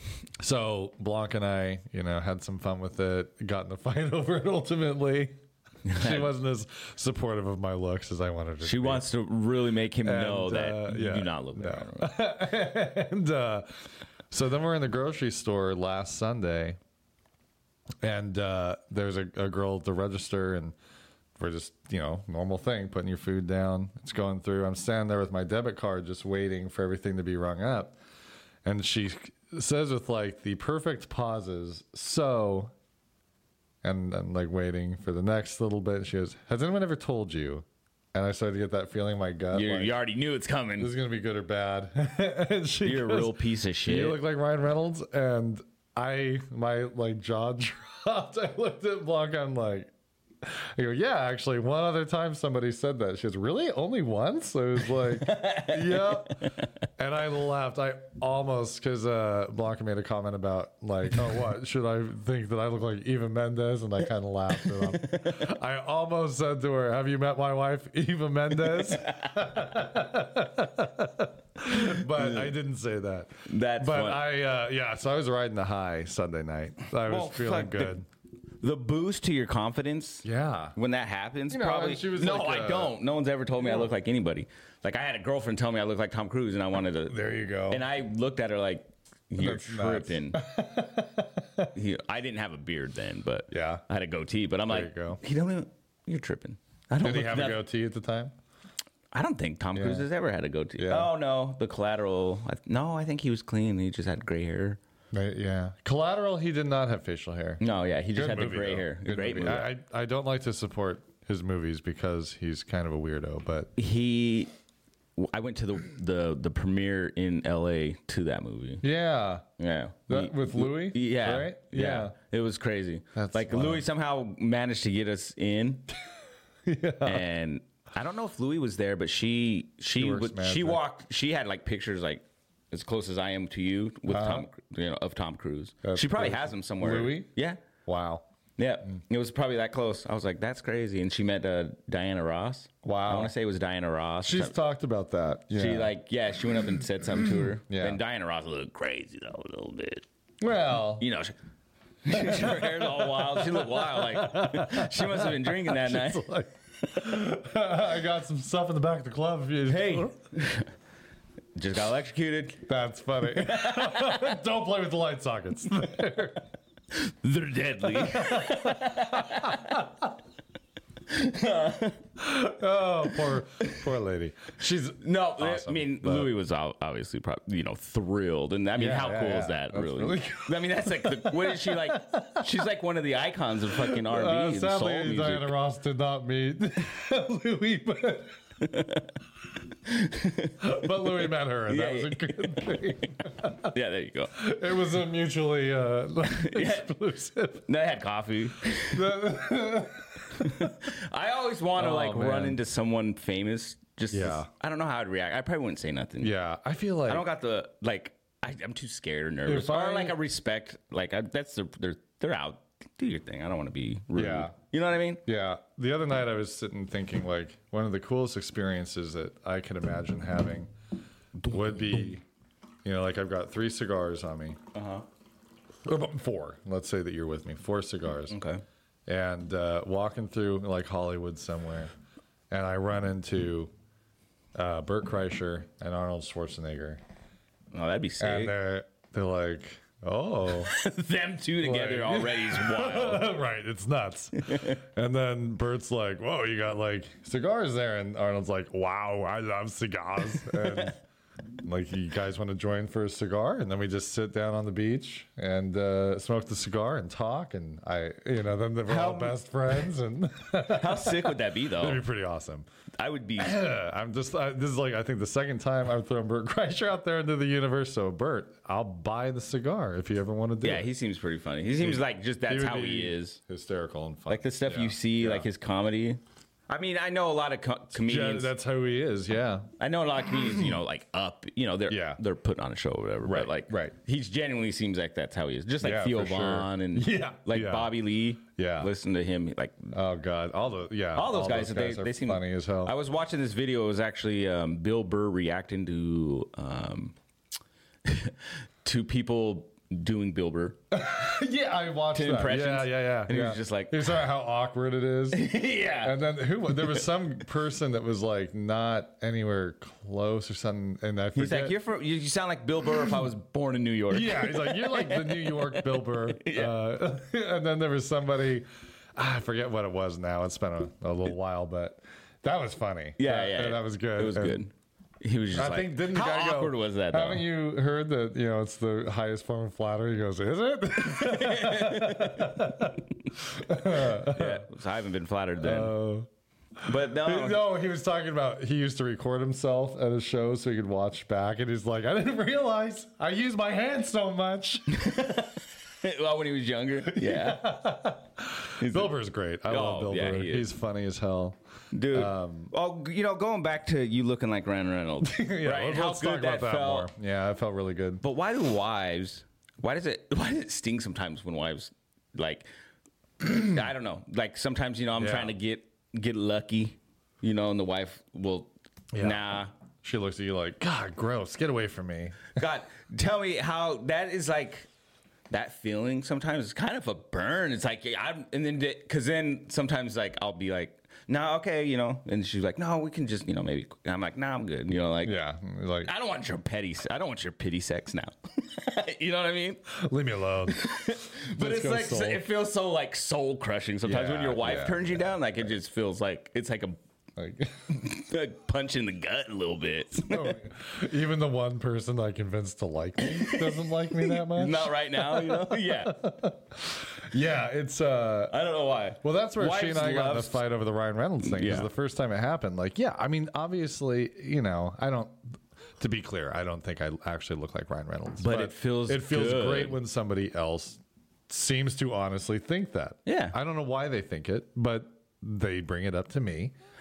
[SPEAKER 1] So Blanc and I, you know, had some fun with it. Got in a fight over it. Ultimately, she wasn't as supportive of my looks as I wanted her to.
[SPEAKER 2] She
[SPEAKER 1] be.
[SPEAKER 2] wants to really make him know
[SPEAKER 1] And,
[SPEAKER 2] that
[SPEAKER 1] uh,
[SPEAKER 2] you
[SPEAKER 1] yeah,
[SPEAKER 2] do not look
[SPEAKER 1] no.
[SPEAKER 2] like Ryan.
[SPEAKER 1] and uh, so then we're in the grocery store last Sunday, and uh, there's a, a girl at the register, and we're just, you know, normal thing, putting your food down. It's going through. I'm standing there with my debit card, just waiting for everything to be rung up, and she says with like the perfect pauses, "So," and I'm like waiting for the next little bit. She goes, "Has anyone ever told you?" And I started to get that feeling in my gut.
[SPEAKER 2] You,
[SPEAKER 1] like,
[SPEAKER 2] you already knew it's
[SPEAKER 1] this
[SPEAKER 2] coming.
[SPEAKER 1] is gonna be good or bad. And she
[SPEAKER 2] You're a
[SPEAKER 1] goes,
[SPEAKER 2] real piece of shit.
[SPEAKER 1] "You look like Ryan Reynolds," and I, my like jaw dropped. I looked at Blanca. I'm like, I go, "Yeah, actually, one other time somebody said that." She goes, "Really? Only once?" I was like, "Yeah," and I laughed. I almost, because uh, Blanca made a comment about like, "Oh, what should I think that I look like Eva Mendes?" And I kind of laughed. And I almost said to her, "Have you met my wife, Eva Mendes?" But I didn't say that.
[SPEAKER 2] That's
[SPEAKER 1] But
[SPEAKER 2] fun.
[SPEAKER 1] I, uh, yeah, so I was riding the high Sunday night. I was
[SPEAKER 2] Well,
[SPEAKER 1] feeling
[SPEAKER 2] fuck, the-
[SPEAKER 1] good.
[SPEAKER 2] The boost to your confidence
[SPEAKER 1] Yeah.
[SPEAKER 2] when that happens,
[SPEAKER 1] You know,
[SPEAKER 2] probably.
[SPEAKER 1] and she was
[SPEAKER 2] no,
[SPEAKER 1] like,
[SPEAKER 2] I
[SPEAKER 1] uh,
[SPEAKER 2] don't. No one's ever told me I look like anybody. Like I had a girlfriend tell me I look like Tom Cruise, and I wanted to.
[SPEAKER 1] There you go.
[SPEAKER 2] And I looked at her like, "You're
[SPEAKER 1] That's nuts.
[SPEAKER 2] tripping." He- I didn't have a beard then, but
[SPEAKER 1] Yeah.
[SPEAKER 2] I had a goatee. But I'm
[SPEAKER 1] There
[SPEAKER 2] like,
[SPEAKER 1] you go.
[SPEAKER 2] "You don't. Even, you're tripping." I don't.
[SPEAKER 1] Did he
[SPEAKER 2] look
[SPEAKER 1] have a
[SPEAKER 2] nothing-
[SPEAKER 1] goatee at the time?
[SPEAKER 2] I don't think Tom Cruise
[SPEAKER 1] Yeah.
[SPEAKER 2] has ever had a goatee.
[SPEAKER 1] Yeah.
[SPEAKER 2] Oh no, the Collateral. I, no, I think he was clean. He just had gray hair.
[SPEAKER 1] Right, yeah. Collateral, he did not have facial hair.
[SPEAKER 2] No, yeah, he just
[SPEAKER 1] Good
[SPEAKER 2] had the
[SPEAKER 1] movie,
[SPEAKER 2] gray
[SPEAKER 1] though.
[SPEAKER 2] hair.
[SPEAKER 1] Good
[SPEAKER 2] Great
[SPEAKER 1] movie.
[SPEAKER 2] movie.
[SPEAKER 1] I, I I don't like to support his movies because he's kind of a weirdo, but
[SPEAKER 2] He, I went to the the the premiere in L A to that movie.
[SPEAKER 1] yeah.
[SPEAKER 2] Yeah,
[SPEAKER 1] That-
[SPEAKER 2] We-
[SPEAKER 1] with Louis,
[SPEAKER 2] Yeah,
[SPEAKER 1] right?
[SPEAKER 2] yeah,
[SPEAKER 1] Yeah.
[SPEAKER 2] It was crazy.
[SPEAKER 1] That's
[SPEAKER 2] like
[SPEAKER 1] wild.
[SPEAKER 2] Louis somehow managed to get us in,
[SPEAKER 1] Yeah.
[SPEAKER 2] and I don't know if Louie was there, but she she
[SPEAKER 1] She works
[SPEAKER 2] would,
[SPEAKER 1] mad
[SPEAKER 2] she
[SPEAKER 1] nice.
[SPEAKER 2] walked. She had like pictures like as close as I am to you with
[SPEAKER 1] Uh-huh.
[SPEAKER 2] Tom, you know, of Tom Cruise.
[SPEAKER 1] That's
[SPEAKER 2] she probably
[SPEAKER 1] crazy.
[SPEAKER 2] has them somewhere.
[SPEAKER 1] Louie?
[SPEAKER 2] Yeah.
[SPEAKER 1] Wow.
[SPEAKER 2] Yeah, it was probably that close. I was like, "That's crazy." And she met uh, Diana Ross.
[SPEAKER 1] Wow.
[SPEAKER 2] I want to say it was Diana Ross.
[SPEAKER 1] She's
[SPEAKER 2] Some-
[SPEAKER 1] talked about that. Yeah.
[SPEAKER 2] She like, yeah, she went up and said something to her.
[SPEAKER 1] Yeah.
[SPEAKER 2] And Diana Ross looked crazy though, a little bit.
[SPEAKER 1] well,
[SPEAKER 2] You know, she, her hair's all wild. She looked wild. Like she must have been drinking that night.
[SPEAKER 1] it's like, I got some stuff in the back of the club. If you,
[SPEAKER 2] Hey, just got electrocuted.
[SPEAKER 1] that's funny. Don't play with the light sockets.
[SPEAKER 2] They're deadly.
[SPEAKER 1] Oh, poor, poor lady. She's
[SPEAKER 2] No,
[SPEAKER 1] awesome,
[SPEAKER 2] I mean
[SPEAKER 1] but-
[SPEAKER 2] Louis was ob- obviously probably you know thrilled, and I mean
[SPEAKER 1] Yeah,
[SPEAKER 2] how
[SPEAKER 1] yeah,
[SPEAKER 2] cool
[SPEAKER 1] yeah.
[SPEAKER 2] is that?
[SPEAKER 1] That's
[SPEAKER 2] Really?
[SPEAKER 1] really
[SPEAKER 2] I mean that's like the, what is she like? She's like one of the icons of fucking R and B
[SPEAKER 1] Uh,
[SPEAKER 2] and soul
[SPEAKER 1] sadly,
[SPEAKER 2] music.
[SPEAKER 1] Diana Ross did not meet Louis, but, but Louis met her, and that
[SPEAKER 2] Yeah,
[SPEAKER 1] was a
[SPEAKER 2] yeah.
[SPEAKER 1] good thing.
[SPEAKER 2] Yeah, there you go.
[SPEAKER 1] It was a mutually uh, exclusive.
[SPEAKER 2] They had coffee. I always want to
[SPEAKER 1] Oh,
[SPEAKER 2] like run
[SPEAKER 1] man.
[SPEAKER 2] into someone famous. Just
[SPEAKER 1] Yeah.
[SPEAKER 2] to- I don't know how I'd react. I probably wouldn't say nothing.
[SPEAKER 1] Yeah, I feel like
[SPEAKER 2] I don't got the like. I, I'm too scared or nervous,
[SPEAKER 1] If
[SPEAKER 2] or
[SPEAKER 1] I-
[SPEAKER 2] like a respect. Like I, that's the, they're they're out. Do your thing. I don't want to be rude.
[SPEAKER 1] Yeah.
[SPEAKER 2] You know what I mean?
[SPEAKER 1] Yeah. The other night I was sitting thinking like one of the coolest experiences that I could imagine having would be, you know, like I've got three cigars on me.
[SPEAKER 2] Uh huh.
[SPEAKER 1] Or about four. Let's say that you're with me. Four cigars.
[SPEAKER 2] Okay.
[SPEAKER 1] And uh, walking through like Hollywood somewhere, and I run into uh, Burt Kreischer and Arnold Schwarzenegger,
[SPEAKER 2] Oh, that'd be
[SPEAKER 1] and
[SPEAKER 2] sick.
[SPEAKER 1] they're they're like, oh.
[SPEAKER 2] Them two together
[SPEAKER 1] Like-
[SPEAKER 2] already is wild.
[SPEAKER 1] Right, it's nuts. And then Bert's like, whoa, you got like cigars there. And Arnold's like, wow, I love cigars. And like, you guys want to join for a cigar? And then we just sit down on the beach and uh, smoke the cigar and talk. And I, you know, then we're all
[SPEAKER 2] How-
[SPEAKER 1] best friends. And
[SPEAKER 2] How sick would that be,
[SPEAKER 1] that'd
[SPEAKER 2] though?
[SPEAKER 1] be pretty awesome.
[SPEAKER 2] I would be.
[SPEAKER 1] I'm just, I, this is like, I think the second time I've thrown Bert Kreischer out there into the universe. So, Bert, I'll buy the cigar if you ever want to do
[SPEAKER 2] Yeah,
[SPEAKER 1] it.
[SPEAKER 2] he seems pretty funny. He seems like just that's
[SPEAKER 1] would
[SPEAKER 2] how he
[SPEAKER 1] be
[SPEAKER 2] is.
[SPEAKER 1] Hysterical and fun.
[SPEAKER 2] Like the stuff
[SPEAKER 1] Yeah.
[SPEAKER 2] you see,
[SPEAKER 1] Yeah.
[SPEAKER 2] like his comedy. I mean, I know a lot of co-
[SPEAKER 1] Yeah,
[SPEAKER 2] comedians.
[SPEAKER 1] that's how he is. Yeah.
[SPEAKER 2] I know a lot of comedians, you know, like up, you know, they're
[SPEAKER 1] Yeah.
[SPEAKER 2] they're putting on a show or whatever.
[SPEAKER 1] Right,
[SPEAKER 2] But like,
[SPEAKER 1] right.
[SPEAKER 2] He genuinely seems like that's how he is. Just like
[SPEAKER 1] Yeah,
[SPEAKER 2] Theo
[SPEAKER 1] for sure.
[SPEAKER 2] Vaughn and
[SPEAKER 1] Yeah,
[SPEAKER 2] like
[SPEAKER 1] yeah.
[SPEAKER 2] Bobby Lee.
[SPEAKER 1] Yeah.
[SPEAKER 2] Listen to him, like
[SPEAKER 1] Oh God, all the yeah,
[SPEAKER 2] all those guys. they
[SPEAKER 1] are
[SPEAKER 2] they seem
[SPEAKER 1] funny as hell.
[SPEAKER 2] I was watching this video. It was actually um, Bill Burr reacting to um, to people doing Bill Burr.
[SPEAKER 1] yeah, I watched
[SPEAKER 2] Ten
[SPEAKER 1] that.
[SPEAKER 2] impressions.
[SPEAKER 1] Yeah, yeah, yeah.
[SPEAKER 2] And he
[SPEAKER 1] yeah.
[SPEAKER 2] was just like-
[SPEAKER 1] he was talking about how awkward it is.
[SPEAKER 2] Yeah.
[SPEAKER 1] And then who? There was some person that was like not anywhere close or something, and I forget.
[SPEAKER 2] He's like, you're from. You, you sound like Bill Burr if I was born in New York.
[SPEAKER 1] yeah, he's like, you're like the New York Bill Burr. Uh, and then there was somebody, ah, I forget what it was now. It's been a, a little while, but that was funny.
[SPEAKER 2] yeah,
[SPEAKER 1] that,
[SPEAKER 2] yeah.
[SPEAKER 1] that was good.
[SPEAKER 2] It was
[SPEAKER 1] And
[SPEAKER 2] good. He was just
[SPEAKER 1] I
[SPEAKER 2] like,
[SPEAKER 1] think didn't the
[SPEAKER 2] how
[SPEAKER 1] guy go?
[SPEAKER 2] awkward was that? Though?
[SPEAKER 1] Haven't you heard that? You know, it's the highest form of flattery. He goes, is it?
[SPEAKER 2] Yeah, so I haven't been flattered then.
[SPEAKER 1] Uh,
[SPEAKER 2] but no,
[SPEAKER 1] no, he was talking about he used to record himself at his show so he could watch back, and he's like, I didn't realize I use my hands so much.
[SPEAKER 2] well, when he was younger, yeah,
[SPEAKER 1] Bill Burr's great. I love
[SPEAKER 2] Oh,
[SPEAKER 1] Bill
[SPEAKER 2] yeah,
[SPEAKER 1] Burr.
[SPEAKER 2] he is.
[SPEAKER 1] He's funny as hell.
[SPEAKER 2] dude.
[SPEAKER 1] Um,
[SPEAKER 2] oh, you know, going back to you looking like Ryan Reynolds,
[SPEAKER 1] Yeah,
[SPEAKER 2] right?
[SPEAKER 1] let's,
[SPEAKER 2] How
[SPEAKER 1] let's
[SPEAKER 2] good
[SPEAKER 1] talk
[SPEAKER 2] that
[SPEAKER 1] about that
[SPEAKER 2] felt.
[SPEAKER 1] more. Yeah, it felt really good.
[SPEAKER 2] But why do wives? Why does it? Why does it sting sometimes when wives like? I don't know. Like sometimes you know I'm
[SPEAKER 1] Yeah.
[SPEAKER 2] trying to get get lucky, you know, and the wife will.
[SPEAKER 1] Yeah.
[SPEAKER 2] Nah.
[SPEAKER 1] She looks at you like, God, gross. Get away from me.
[SPEAKER 2] God, tell me how that is like. That feeling sometimes is kind of a burn. It's like I'm, and then because then sometimes like I'll be like, no, okay, you know, and she's like, no, we can just, you know, maybe. And I'm like, nah, I'm good, you know, like,
[SPEAKER 1] Yeah, like,
[SPEAKER 2] I don't want your petty, I don't want your pity sex now. You know what I mean?
[SPEAKER 1] leave me alone.
[SPEAKER 2] But
[SPEAKER 1] Let's
[SPEAKER 2] it's
[SPEAKER 1] go
[SPEAKER 2] like
[SPEAKER 1] soul.
[SPEAKER 2] it feels so like soul crushing sometimes when
[SPEAKER 1] Yeah,
[SPEAKER 2] your wife
[SPEAKER 1] yeah,
[SPEAKER 2] turns you down. Like it just feels like it's like a,
[SPEAKER 1] Like,
[SPEAKER 2] a punch in the gut a little bit.
[SPEAKER 1] no, even the one person I convinced to like me doesn't like me that much.
[SPEAKER 2] Not right now, you know? Yeah,
[SPEAKER 1] Yeah, it's uh
[SPEAKER 2] I don't know why.
[SPEAKER 1] well, that's where she and
[SPEAKER 2] Wives
[SPEAKER 1] I got in
[SPEAKER 2] love-
[SPEAKER 1] this fight over the Ryan Reynolds thing. Because
[SPEAKER 2] Yeah.
[SPEAKER 1] the first time it happened, like, yeah, I mean, obviously, you know, I don't. To be clear, I don't think I actually look like Ryan Reynolds,
[SPEAKER 2] But it feels
[SPEAKER 1] it feels
[SPEAKER 2] good.
[SPEAKER 1] great when somebody else seems to honestly think that.
[SPEAKER 2] Yeah.
[SPEAKER 1] I don't know why they think it, but they bring it up to me.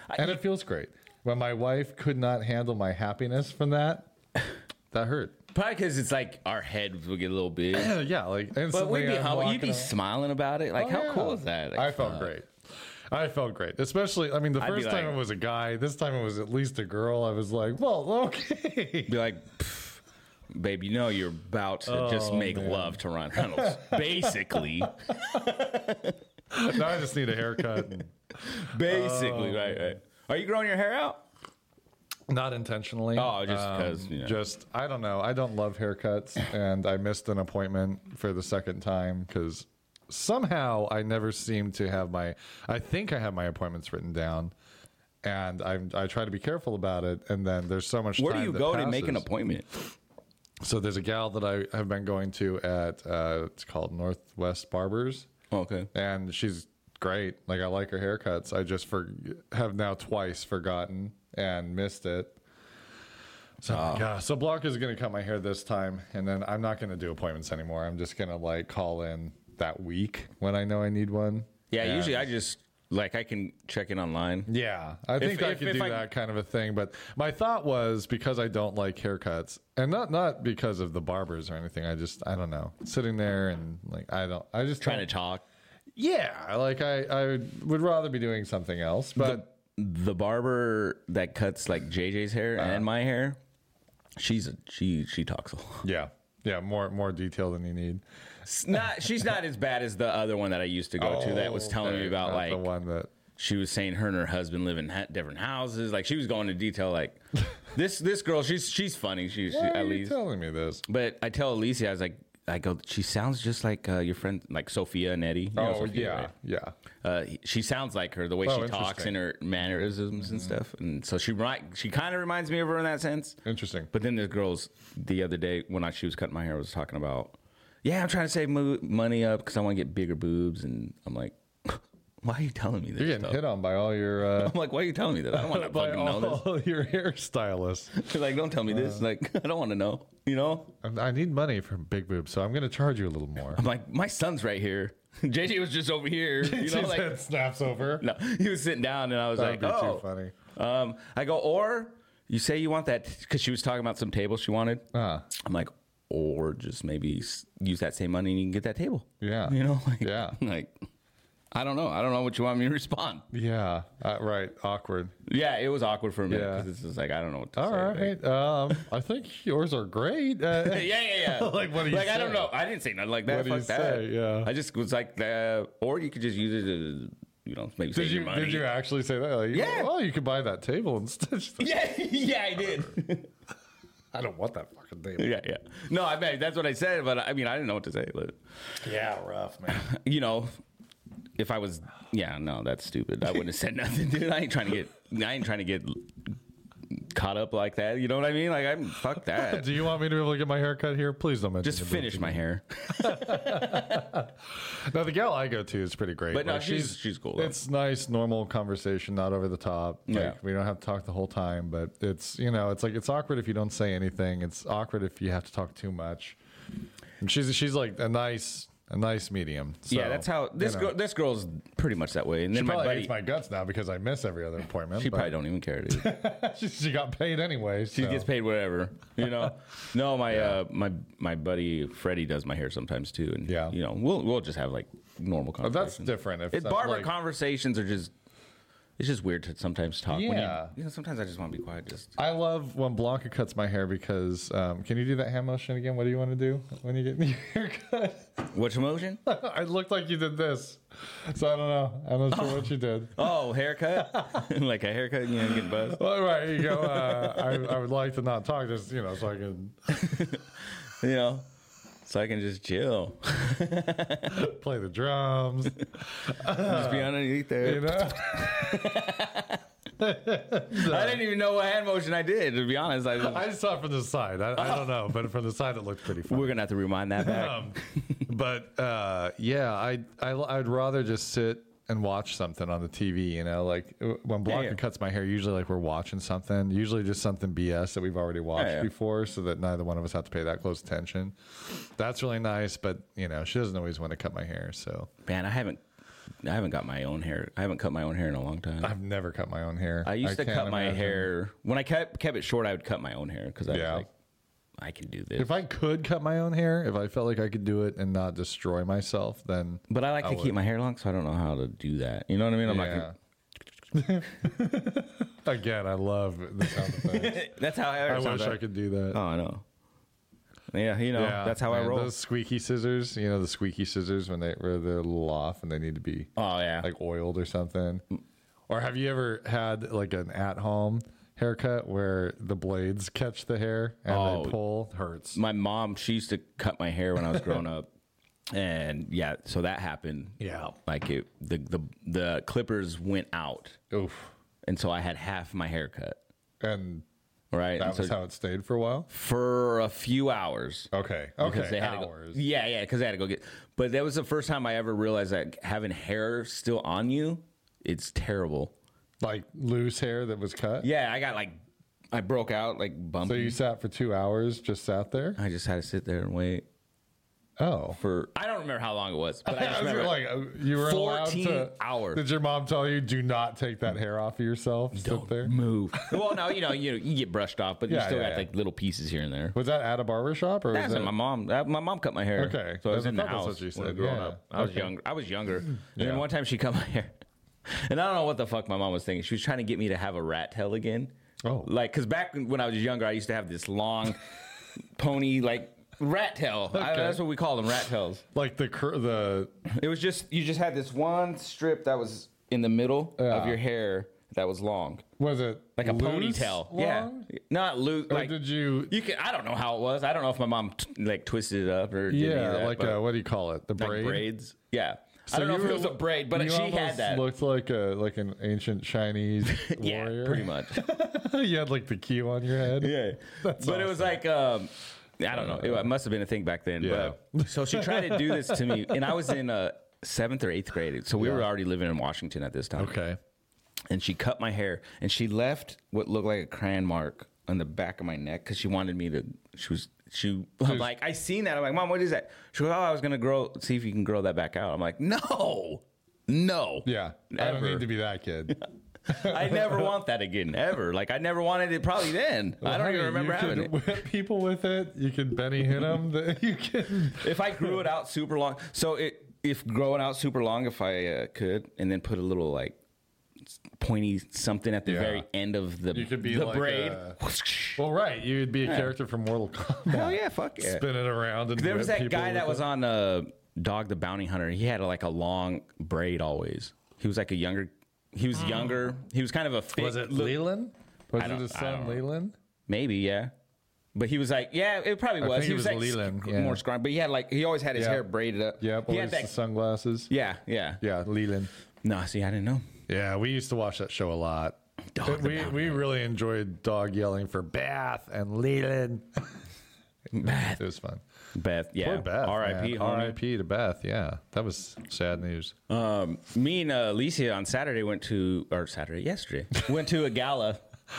[SPEAKER 1] and it feels great. When my wife could not handle my happiness from that, that hurt.
[SPEAKER 2] Probably because it's like our heads would get a little big.
[SPEAKER 1] Yeah, like instantly.
[SPEAKER 2] But we'd be
[SPEAKER 1] I'm
[SPEAKER 2] humble. You'd
[SPEAKER 1] walking
[SPEAKER 2] be
[SPEAKER 1] around.
[SPEAKER 2] smiling about it. Like,
[SPEAKER 1] Oh,
[SPEAKER 2] how
[SPEAKER 1] yeah.
[SPEAKER 2] cool is that? Like,
[SPEAKER 1] I felt
[SPEAKER 2] fuck.
[SPEAKER 1] great. I felt great. Especially, I mean, the
[SPEAKER 2] I'd be
[SPEAKER 1] first time
[SPEAKER 2] like-
[SPEAKER 1] it was a guy. This time it was at least a girl. I was like, well, okay.
[SPEAKER 2] Be like, "Pff, babe, you know you're about to just
[SPEAKER 1] Oh,
[SPEAKER 2] make
[SPEAKER 1] man.
[SPEAKER 2] love to Ryan Reynolds. Basically.
[SPEAKER 1] Now I just need a haircut. And
[SPEAKER 2] Basically, right, right. Are you growing your hair out?
[SPEAKER 1] not intentionally.
[SPEAKER 2] Oh, just 'cause, you know.
[SPEAKER 1] Just, I don't know. I don't love haircuts. And I missed an appointment for the second time because somehow I never seem to have my, I think I have my appointments written down. And I I try to be careful about it. And then there's so much
[SPEAKER 2] Where
[SPEAKER 1] time
[SPEAKER 2] do you
[SPEAKER 1] that
[SPEAKER 2] go to make an
[SPEAKER 1] passes.
[SPEAKER 2] appointment?
[SPEAKER 1] So there's a gal that I have been going to at, uh, it's called Northwest Barbers.
[SPEAKER 2] Okay.
[SPEAKER 1] And she's great. Like, I like her haircuts. I just for, have now twice forgotten and missed it. So, yeah. So Blanca's going to cut my hair this time. And then I'm not going to do appointments anymore. I'm just going to, like, call in that week when I know I need one.
[SPEAKER 2] Yeah,
[SPEAKER 1] And-
[SPEAKER 2] usually I just, like, I can check in online.
[SPEAKER 1] Yeah, I think I
[SPEAKER 2] if-
[SPEAKER 1] could
[SPEAKER 2] if
[SPEAKER 1] do
[SPEAKER 2] I-
[SPEAKER 1] that kind of a thing. But my thought was because I don't like haircuts, and not not because of the barbers or anything. I just I don't know, sitting there and like I don't. I just
[SPEAKER 2] Trying to
[SPEAKER 1] don't-
[SPEAKER 2] talk.
[SPEAKER 1] Yeah, like I I would rather be doing something else. But
[SPEAKER 2] The barber that cuts, like, J J's hair
[SPEAKER 1] Uh-huh.
[SPEAKER 2] and my hair, she's a, she she talks a lot.
[SPEAKER 1] yeah, yeah, more more detail than you need.
[SPEAKER 2] It's not she's not as bad as the other one that I used to go to that was telling me
[SPEAKER 1] Okay,
[SPEAKER 2] about
[SPEAKER 1] not
[SPEAKER 2] like
[SPEAKER 1] the one that.
[SPEAKER 2] she was saying her and her husband live in ha- different houses. Like she was going into detail. Like this this girl, she's she's funny. She's she,
[SPEAKER 1] Why are
[SPEAKER 2] at
[SPEAKER 1] you
[SPEAKER 2] least.
[SPEAKER 1] telling me this?
[SPEAKER 2] But I tell Alicia, I was like, I go, she sounds just like uh, your friend, like Sophia and Eddie. You know
[SPEAKER 1] Oh
[SPEAKER 2] Sophia,
[SPEAKER 1] yeah,
[SPEAKER 2] right?
[SPEAKER 1] yeah.
[SPEAKER 2] Uh, he- she sounds like her, the way
[SPEAKER 1] Oh,
[SPEAKER 2] she talks
[SPEAKER 1] interesting.
[SPEAKER 2] and her mannerisms and stuff. And so she right, she kind of reminds me of her in that sense.
[SPEAKER 1] Interesting.
[SPEAKER 2] But then there's girls the other day when I, she was cutting my hair, was talking about, yeah, I'm trying to save mo- money up because I want to get bigger boobs. And I'm like, why are you telling me this
[SPEAKER 1] You're getting
[SPEAKER 2] stuff?
[SPEAKER 1] hit on by all your uh,
[SPEAKER 2] I'm like, why are you telling me that? I don't want to
[SPEAKER 1] by
[SPEAKER 2] fucking know this.
[SPEAKER 1] all your hairstylists.
[SPEAKER 2] Like, don't tell me this. Like, I don't want to know. You know?
[SPEAKER 1] I I need money for big boobs, so I'm going to charge you a little more.
[SPEAKER 2] I'm like, my son's right here. J J was just over here. You know,
[SPEAKER 1] His
[SPEAKER 2] like,
[SPEAKER 1] head snaps over.
[SPEAKER 2] no, he was sitting down, and I was
[SPEAKER 1] That'd
[SPEAKER 2] like,
[SPEAKER 1] be
[SPEAKER 2] oh.
[SPEAKER 1] too funny.
[SPEAKER 2] Um, I go, or you say you want that because she was talking about some tables she wanted.
[SPEAKER 1] Ah,
[SPEAKER 2] I'm like, or just maybe s- use that same money and you can get that table.
[SPEAKER 1] yeah.
[SPEAKER 2] You know, like,
[SPEAKER 1] Yeah.
[SPEAKER 2] like I don't know. I don't know what you want me to respond.
[SPEAKER 1] Yeah. Uh, right. Awkward.
[SPEAKER 2] Yeah, it was awkward for a minute
[SPEAKER 1] Yeah.
[SPEAKER 2] because it's just like I don't know what to
[SPEAKER 1] All
[SPEAKER 2] say.
[SPEAKER 1] right. Um, I think yours are great. Uh,
[SPEAKER 2] Like, yeah, yeah, yeah.
[SPEAKER 1] Like, what do you
[SPEAKER 2] Like I don't
[SPEAKER 1] say?
[SPEAKER 2] know. I didn't say nothing like that.
[SPEAKER 1] What do you
[SPEAKER 2] Fuck that.
[SPEAKER 1] say? Yeah.
[SPEAKER 2] I just was like, uh, or you could just use it to, you know, maybe
[SPEAKER 1] did
[SPEAKER 2] save
[SPEAKER 1] you
[SPEAKER 2] your money.
[SPEAKER 1] did you actually say that? Like,
[SPEAKER 2] Yeah.
[SPEAKER 1] Well, you could buy that table instead.
[SPEAKER 2] Yeah, yeah, I did.
[SPEAKER 1] I don't want that fucking table.
[SPEAKER 2] yeah, yeah. No, I mean that's what I said, but I mean I didn't know what to say. But
[SPEAKER 1] Yeah, rough man.
[SPEAKER 2] you know, if I was, yeah, no, that's stupid. I wouldn't have said nothing, dude. I ain't trying to get, I ain't trying to get caught up like that. You know what I mean? Like I'm fuck that.
[SPEAKER 1] Do you want me to be able to get my hair cut here? Please don't mention.
[SPEAKER 2] Just
[SPEAKER 1] the
[SPEAKER 2] finish
[SPEAKER 1] boob.
[SPEAKER 2] my hair.
[SPEAKER 1] No, the gal I go to is pretty great.
[SPEAKER 2] But no,
[SPEAKER 1] Like,
[SPEAKER 2] she's she's cool. Though.
[SPEAKER 1] It's nice, normal conversation, not over the top. Like,
[SPEAKER 2] Yeah.
[SPEAKER 1] we don't have to talk the whole time, but it's, you know, it's like, it's awkward if you don't say anything. It's awkward if you have to talk too much. And she's, she's like a nice, a nice medium. So,
[SPEAKER 2] yeah, that's how this
[SPEAKER 1] you know.
[SPEAKER 2] girl. This girl's pretty much that way. And
[SPEAKER 1] She
[SPEAKER 2] then my
[SPEAKER 1] probably
[SPEAKER 2] buddy,
[SPEAKER 1] hates my guts now because I miss every other appointment.
[SPEAKER 2] she
[SPEAKER 1] but
[SPEAKER 2] probably don't even care, dude.
[SPEAKER 1] she, she got paid anyway.
[SPEAKER 2] She
[SPEAKER 1] so.
[SPEAKER 2] gets paid whatever, you know. No, my uh, my my buddy Freddie does my hair sometimes too, and
[SPEAKER 1] Yeah.
[SPEAKER 2] you know, we'll we'll just have like normal
[SPEAKER 1] But
[SPEAKER 2] conversations.
[SPEAKER 1] that's different. If
[SPEAKER 2] It,
[SPEAKER 1] that's
[SPEAKER 2] barber
[SPEAKER 1] like,
[SPEAKER 2] conversations are just. It's just weird to sometimes talk. When you,
[SPEAKER 1] Yeah.
[SPEAKER 2] you know, sometimes I just want to be quiet. Just
[SPEAKER 1] I love when Blanca cuts my hair because, um, can you do that hand motion again? What do you want to do when you get your haircut?
[SPEAKER 2] which emotion?
[SPEAKER 1] I looked like you did this. So I don't know. I'm not sure what you did.
[SPEAKER 2] Oh, haircut, like a haircut, you know, getting buzzed.
[SPEAKER 1] Well, right, here you go. Uh, I, I would like to not talk, just, you know, so I can
[SPEAKER 2] You know, so I can just chill,
[SPEAKER 1] play the drums,
[SPEAKER 2] just be underneath there.
[SPEAKER 1] you know?
[SPEAKER 2] I didn't even know what hand motion I did. To be honest, I just,
[SPEAKER 1] I just saw it from the side. I, I don't know, but from the side it looked pretty fun.
[SPEAKER 2] we're gonna have to rewind that back.
[SPEAKER 1] Um, but uh, yeah, I, I I'd rather just sit and watch something on the T V. You know, like uh, when Blanca
[SPEAKER 2] yeah.
[SPEAKER 1] cuts my hair, usually like we're watching something. Usually just something B S that we've already watched
[SPEAKER 2] Yeah, yeah.
[SPEAKER 1] before, so that neither one of us have to pay that close attention. That's really nice. But you know, she doesn't always want to cut my hair, so
[SPEAKER 2] Man, I haven't. I haven't got my own hair. I haven't cut my own hair in a long time.
[SPEAKER 1] I've never cut my own hair.
[SPEAKER 2] I used to
[SPEAKER 1] can't
[SPEAKER 2] cut my
[SPEAKER 1] imagine.
[SPEAKER 2] hair when I kept kept it short. I would cut my own hair because I
[SPEAKER 1] Yeah.
[SPEAKER 2] was like, I can do this.
[SPEAKER 1] If I could cut my own hair, if I felt like I could do it and not destroy myself, then
[SPEAKER 2] But I like
[SPEAKER 1] I
[SPEAKER 2] to
[SPEAKER 1] would.
[SPEAKER 2] keep my hair long, so I don't know how to do that. You know what I mean? I'm
[SPEAKER 1] yeah. Again, I love the sound effects.
[SPEAKER 2] like, that's how I.
[SPEAKER 1] I
[SPEAKER 2] sounds
[SPEAKER 1] wish
[SPEAKER 2] like-
[SPEAKER 1] I could do that.
[SPEAKER 2] Oh, I know. Yeah, you know,
[SPEAKER 1] Yeah,
[SPEAKER 2] that's how I
[SPEAKER 1] man,
[SPEAKER 2] roll.
[SPEAKER 1] Those squeaky scissors, you know, the squeaky scissors when they where they're a little off and they need to be
[SPEAKER 2] Oh yeah.
[SPEAKER 1] like oiled or something. Or have you ever had like an at-home haircut where the blades catch the hair and
[SPEAKER 2] Oh.
[SPEAKER 1] they pull? Hurts.
[SPEAKER 2] My mom, she used to cut my hair when I was growing up, and yeah, so that happened.
[SPEAKER 1] Yeah.
[SPEAKER 2] Like it, the the the clippers went out,
[SPEAKER 1] Oof.
[SPEAKER 2] and so I had half my hair cut.
[SPEAKER 1] And
[SPEAKER 2] Right.
[SPEAKER 1] that
[SPEAKER 2] And so
[SPEAKER 1] was how it stayed for a while.
[SPEAKER 2] for a few hours.
[SPEAKER 1] Okay.
[SPEAKER 2] Because
[SPEAKER 1] Okay.
[SPEAKER 2] they had
[SPEAKER 1] Hours.
[SPEAKER 2] To go, yeah, yeah, because they had to go get. But that was the first time I ever realized that having hair still on you, it's terrible.
[SPEAKER 1] Like loose hair that was cut.
[SPEAKER 2] Yeah, I got like, I broke out like
[SPEAKER 1] So
[SPEAKER 2] bumpy.
[SPEAKER 1] you sat for two hours, just sat there.
[SPEAKER 2] I just had to sit there and wait
[SPEAKER 1] Oh.
[SPEAKER 2] for. I don't remember how long it was, but I just
[SPEAKER 1] was
[SPEAKER 2] remember
[SPEAKER 1] like uh, you were allowed
[SPEAKER 2] fourteen
[SPEAKER 1] to.
[SPEAKER 2] hours.
[SPEAKER 1] Did your mom tell you do not take that hair off of yourself? Sit there.
[SPEAKER 2] move. Well, no, you know, you you get brushed off, but you
[SPEAKER 1] Yeah,
[SPEAKER 2] still
[SPEAKER 1] yeah,
[SPEAKER 2] got
[SPEAKER 1] yeah.
[SPEAKER 2] like little pieces here and there.
[SPEAKER 1] Was that at a barber shop or
[SPEAKER 2] That's
[SPEAKER 1] was
[SPEAKER 2] it.
[SPEAKER 1] that?
[SPEAKER 2] My mom. That, my mom cut my hair.
[SPEAKER 1] Okay.
[SPEAKER 2] so I was
[SPEAKER 1] I
[SPEAKER 2] in the
[SPEAKER 1] thought that's
[SPEAKER 2] house
[SPEAKER 1] what you
[SPEAKER 2] when I
[SPEAKER 1] said,
[SPEAKER 2] was growing
[SPEAKER 1] yeah.
[SPEAKER 2] up. I was
[SPEAKER 1] Okay.
[SPEAKER 2] younger. I was younger. And
[SPEAKER 1] Yeah.
[SPEAKER 2] then one time she cut my hair, and I don't know what the fuck my mom was thinking. She was trying to get me to have a rat tail again.
[SPEAKER 1] Oh.
[SPEAKER 2] like because back when I was younger, I used to have this long pony like rat tail. I,
[SPEAKER 1] Okay.
[SPEAKER 2] that's what we call them, rat tails.
[SPEAKER 1] Like the cur- the
[SPEAKER 2] It was just you just had this one strip that was in the middle
[SPEAKER 1] Yeah.
[SPEAKER 2] of your hair that was long.
[SPEAKER 1] was it
[SPEAKER 2] Like a
[SPEAKER 1] loose
[SPEAKER 2] ponytail,
[SPEAKER 1] long?
[SPEAKER 2] yeah, not loose.
[SPEAKER 1] Or
[SPEAKER 2] Like
[SPEAKER 1] did you?
[SPEAKER 2] you can, I don't know how it was. I don't know if my mom t- like twisted it up or did any of
[SPEAKER 1] Yeah,
[SPEAKER 2] that,
[SPEAKER 1] like
[SPEAKER 2] but,
[SPEAKER 1] a, what do you call it? The
[SPEAKER 2] like
[SPEAKER 1] braid.
[SPEAKER 2] braids. Yeah,
[SPEAKER 1] So
[SPEAKER 2] I don't know
[SPEAKER 1] you
[SPEAKER 2] if it
[SPEAKER 1] were-
[SPEAKER 2] was a braid, but
[SPEAKER 1] you
[SPEAKER 2] she
[SPEAKER 1] almost
[SPEAKER 2] had that.
[SPEAKER 1] Looked like a like an ancient Chinese
[SPEAKER 2] Yeah,
[SPEAKER 1] warrior.
[SPEAKER 2] pretty much.
[SPEAKER 1] You had like the key on your head.
[SPEAKER 2] Yeah,
[SPEAKER 1] That's
[SPEAKER 2] but it was
[SPEAKER 1] awesome.
[SPEAKER 2] like um, I don't know. It, it must have been a thing back then.
[SPEAKER 1] Yeah.
[SPEAKER 2] But, so she tried to do this to me, and I was in uh, seventh or eighth grade. So we
[SPEAKER 1] Yeah.
[SPEAKER 2] were already living in Washington at this time.
[SPEAKER 1] Okay.
[SPEAKER 2] And she cut my hair, and she left what looked like a crayon mark on the back of my neck because she wanted me to. She was. She. I'm like, I seen that. I'm like, Mom, what is that? She goes, Oh, I was gonna grow. See if you can grow that back out. I'm like, No, no.
[SPEAKER 1] Yeah. I don't
[SPEAKER 2] Ever.
[SPEAKER 1] need to be that kid.
[SPEAKER 2] I never want that again, ever. Like I never wanted it. Probably then. I don't
[SPEAKER 1] Honey,
[SPEAKER 2] even remember
[SPEAKER 1] you
[SPEAKER 2] having
[SPEAKER 1] can
[SPEAKER 2] it.
[SPEAKER 1] whip people with it. You can Benny hit them. You can.
[SPEAKER 2] If I grew it out super long, so it if growing out super long, if I uh, could, and then put a little like pointy something at the
[SPEAKER 1] Yeah.
[SPEAKER 2] very end of the
[SPEAKER 1] You could be
[SPEAKER 2] the
[SPEAKER 1] like
[SPEAKER 2] braid.
[SPEAKER 1] a- Well, right. You'd be a character from Mortal Kombat.
[SPEAKER 2] Hell yeah, fuck yeah.
[SPEAKER 1] Spin it around and
[SPEAKER 2] There was
[SPEAKER 1] whip
[SPEAKER 2] that
[SPEAKER 1] people
[SPEAKER 2] guy
[SPEAKER 1] with
[SPEAKER 2] that was
[SPEAKER 1] it.
[SPEAKER 2] on uh, Dog the Bounty Hunter. He had like a long braid always. He was like a younger. He was younger. He was kind of a fit.
[SPEAKER 1] Was it
[SPEAKER 2] look-
[SPEAKER 1] Leland? Was
[SPEAKER 2] I
[SPEAKER 1] it
[SPEAKER 2] don't-
[SPEAKER 1] his
[SPEAKER 2] I
[SPEAKER 1] son
[SPEAKER 2] don't know.
[SPEAKER 1] Leland?
[SPEAKER 2] Maybe, yeah. But he was like, yeah, it probably
[SPEAKER 1] I
[SPEAKER 2] was.
[SPEAKER 1] think
[SPEAKER 2] he
[SPEAKER 1] it
[SPEAKER 2] was,
[SPEAKER 1] was
[SPEAKER 2] like
[SPEAKER 1] Leland,
[SPEAKER 2] sc-
[SPEAKER 1] yeah.
[SPEAKER 2] more scrawny. But he had like he always had his
[SPEAKER 1] Yeah.
[SPEAKER 2] hair braided up.
[SPEAKER 1] Yep.
[SPEAKER 2] he
[SPEAKER 1] Always
[SPEAKER 2] had
[SPEAKER 1] the
[SPEAKER 2] that.
[SPEAKER 1] sunglasses.
[SPEAKER 2] Yeah, yeah.
[SPEAKER 1] Yeah, Leland.
[SPEAKER 2] No, see, I didn't know.
[SPEAKER 1] Yeah, we used to watch that show a lot.
[SPEAKER 2] Dog the
[SPEAKER 1] we
[SPEAKER 2] Bounty
[SPEAKER 1] we really enjoyed dog yelling for Beth and Leland.
[SPEAKER 2] Beth,
[SPEAKER 1] It was fun.
[SPEAKER 2] Beth, yeah.
[SPEAKER 1] Poor Beth.
[SPEAKER 2] R I P.
[SPEAKER 1] man. R I P to Beth. Yeah, that was sad news.
[SPEAKER 2] Um, me and uh, Alicia on Saturday went to, or Saturday, yesterday, went to a gala.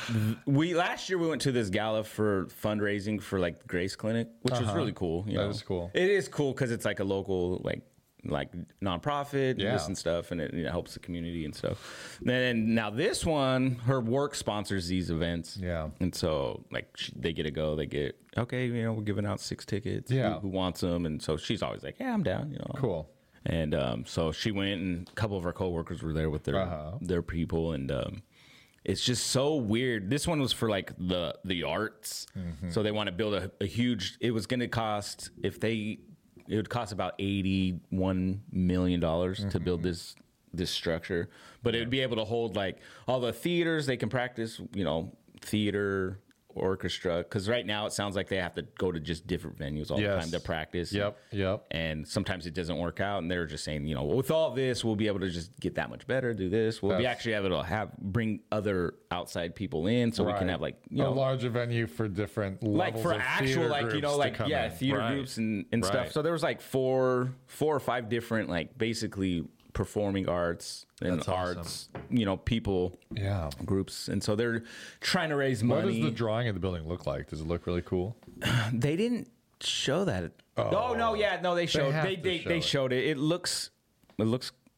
[SPEAKER 2] We last year we went to this gala for fundraising for like Grace Clinic, which was
[SPEAKER 1] Uh-huh.
[SPEAKER 2] really cool. You
[SPEAKER 1] That
[SPEAKER 2] know?
[SPEAKER 1] is cool.
[SPEAKER 2] It is cool because it's like a local like like nonprofit,
[SPEAKER 1] Yeah.
[SPEAKER 2] this and stuff, and it, you know, helps the community and stuff. Then now this one, her work sponsors these events.
[SPEAKER 1] Yeah.
[SPEAKER 2] and so like she, they get to go. They get okay. You know, we're giving out six tickets.
[SPEAKER 1] Yeah.
[SPEAKER 2] who, who wants them? And so she's always like, yeah, I'm down. You know,
[SPEAKER 1] Cool.
[SPEAKER 2] and um, so she went, and a couple of our coworkers were there with their
[SPEAKER 1] Uh-huh.
[SPEAKER 2] their people, and um, it's just so weird. This one was for like the the arts,
[SPEAKER 1] Mm-hmm.
[SPEAKER 2] so they want to build a, a huge. It was going to cost if they, it would cost about eighty one million dollars to
[SPEAKER 1] Mm-hmm.
[SPEAKER 2] build this this structure, but it would be able to hold like all the theaters they can practice. You know, theater. Orchestra, because right now it sounds like they have to go to just different venues all
[SPEAKER 1] Yes.
[SPEAKER 2] the time to practice.
[SPEAKER 1] Yep. Yep.
[SPEAKER 2] And sometimes it doesn't work out, and they're just saying, you know, with all this, we'll be able to just get that much better, do this. We'll be
[SPEAKER 1] That's-
[SPEAKER 2] actually able to have bring other outside people in, so we can
[SPEAKER 1] Right.
[SPEAKER 2] have like you
[SPEAKER 1] a
[SPEAKER 2] know,
[SPEAKER 1] larger venue for different
[SPEAKER 2] like
[SPEAKER 1] levels
[SPEAKER 2] for
[SPEAKER 1] of
[SPEAKER 2] actual
[SPEAKER 1] theater
[SPEAKER 2] like you
[SPEAKER 1] groups
[SPEAKER 2] know
[SPEAKER 1] to
[SPEAKER 2] like
[SPEAKER 1] come
[SPEAKER 2] yeah
[SPEAKER 1] in.
[SPEAKER 2] theater
[SPEAKER 1] Right.
[SPEAKER 2] groups and and
[SPEAKER 1] Right.
[SPEAKER 2] stuff. So there was like four four or five different like basically performing arts and
[SPEAKER 1] That's awesome.
[SPEAKER 2] arts you know people
[SPEAKER 1] Yeah.
[SPEAKER 2] groups, and so they're trying to raise
[SPEAKER 1] What
[SPEAKER 2] money.
[SPEAKER 1] does the drawing of the building look like? Does it look really cool?
[SPEAKER 2] They didn't show that. Oh, no, yeah, no, they showed.
[SPEAKER 1] have
[SPEAKER 2] They
[SPEAKER 1] to
[SPEAKER 2] they,
[SPEAKER 1] show
[SPEAKER 2] they
[SPEAKER 1] it.
[SPEAKER 2] showed it. It looks it looks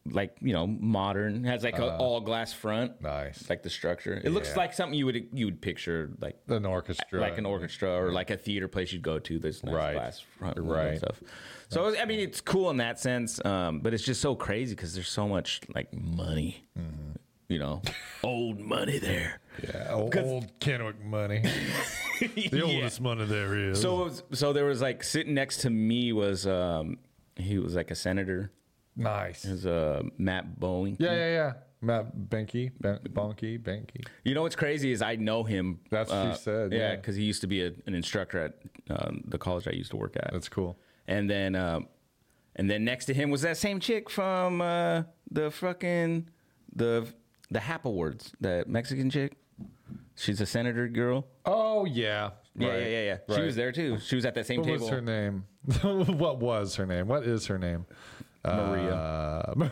[SPEAKER 2] like you know, modern. It has like a
[SPEAKER 1] Uh,
[SPEAKER 2] all glass front.
[SPEAKER 1] Nice.
[SPEAKER 2] Like the structure. It looks
[SPEAKER 1] Yeah.
[SPEAKER 2] like something you would you would picture like
[SPEAKER 1] An orchestra.
[SPEAKER 2] like an orchestra or like a theater place you'd go to. There's nice
[SPEAKER 1] Right.
[SPEAKER 2] glass front and
[SPEAKER 1] Right.
[SPEAKER 2] stuff. So I mean, it's cool in that sense, um, but it's just so crazy because there's so much like money,
[SPEAKER 1] Mm-hmm.
[SPEAKER 2] you know, old money there.
[SPEAKER 1] Yeah, old, old Kennewick money. The oldest money there is.
[SPEAKER 2] So it was, so there was like sitting next to me was um, he was like a senator.
[SPEAKER 1] nice.
[SPEAKER 2] It was uh, Matt Boeing.
[SPEAKER 1] Yeah, yeah, yeah. Matt Benke, ben, Bonky, Benke.
[SPEAKER 2] You know what's crazy is I know him.
[SPEAKER 1] That's what
[SPEAKER 2] uh,
[SPEAKER 1] she said,
[SPEAKER 2] Yeah,
[SPEAKER 1] yeah.
[SPEAKER 2] because he used to be a, an instructor at um, the college I used to work at.
[SPEAKER 1] That's cool.
[SPEAKER 2] And then, um, and then next to him was that same chick from uh, the fucking the the Hap Awards, that Mexican chick. She's a senator girl.
[SPEAKER 1] Oh yeah,
[SPEAKER 2] Yeah,
[SPEAKER 1] right,
[SPEAKER 2] yeah, yeah, yeah. She
[SPEAKER 1] right.
[SPEAKER 2] was there too. She was at that same
[SPEAKER 1] What
[SPEAKER 2] table.
[SPEAKER 1] was her name? What was her name? What is her name?
[SPEAKER 2] Maria.
[SPEAKER 1] Uh,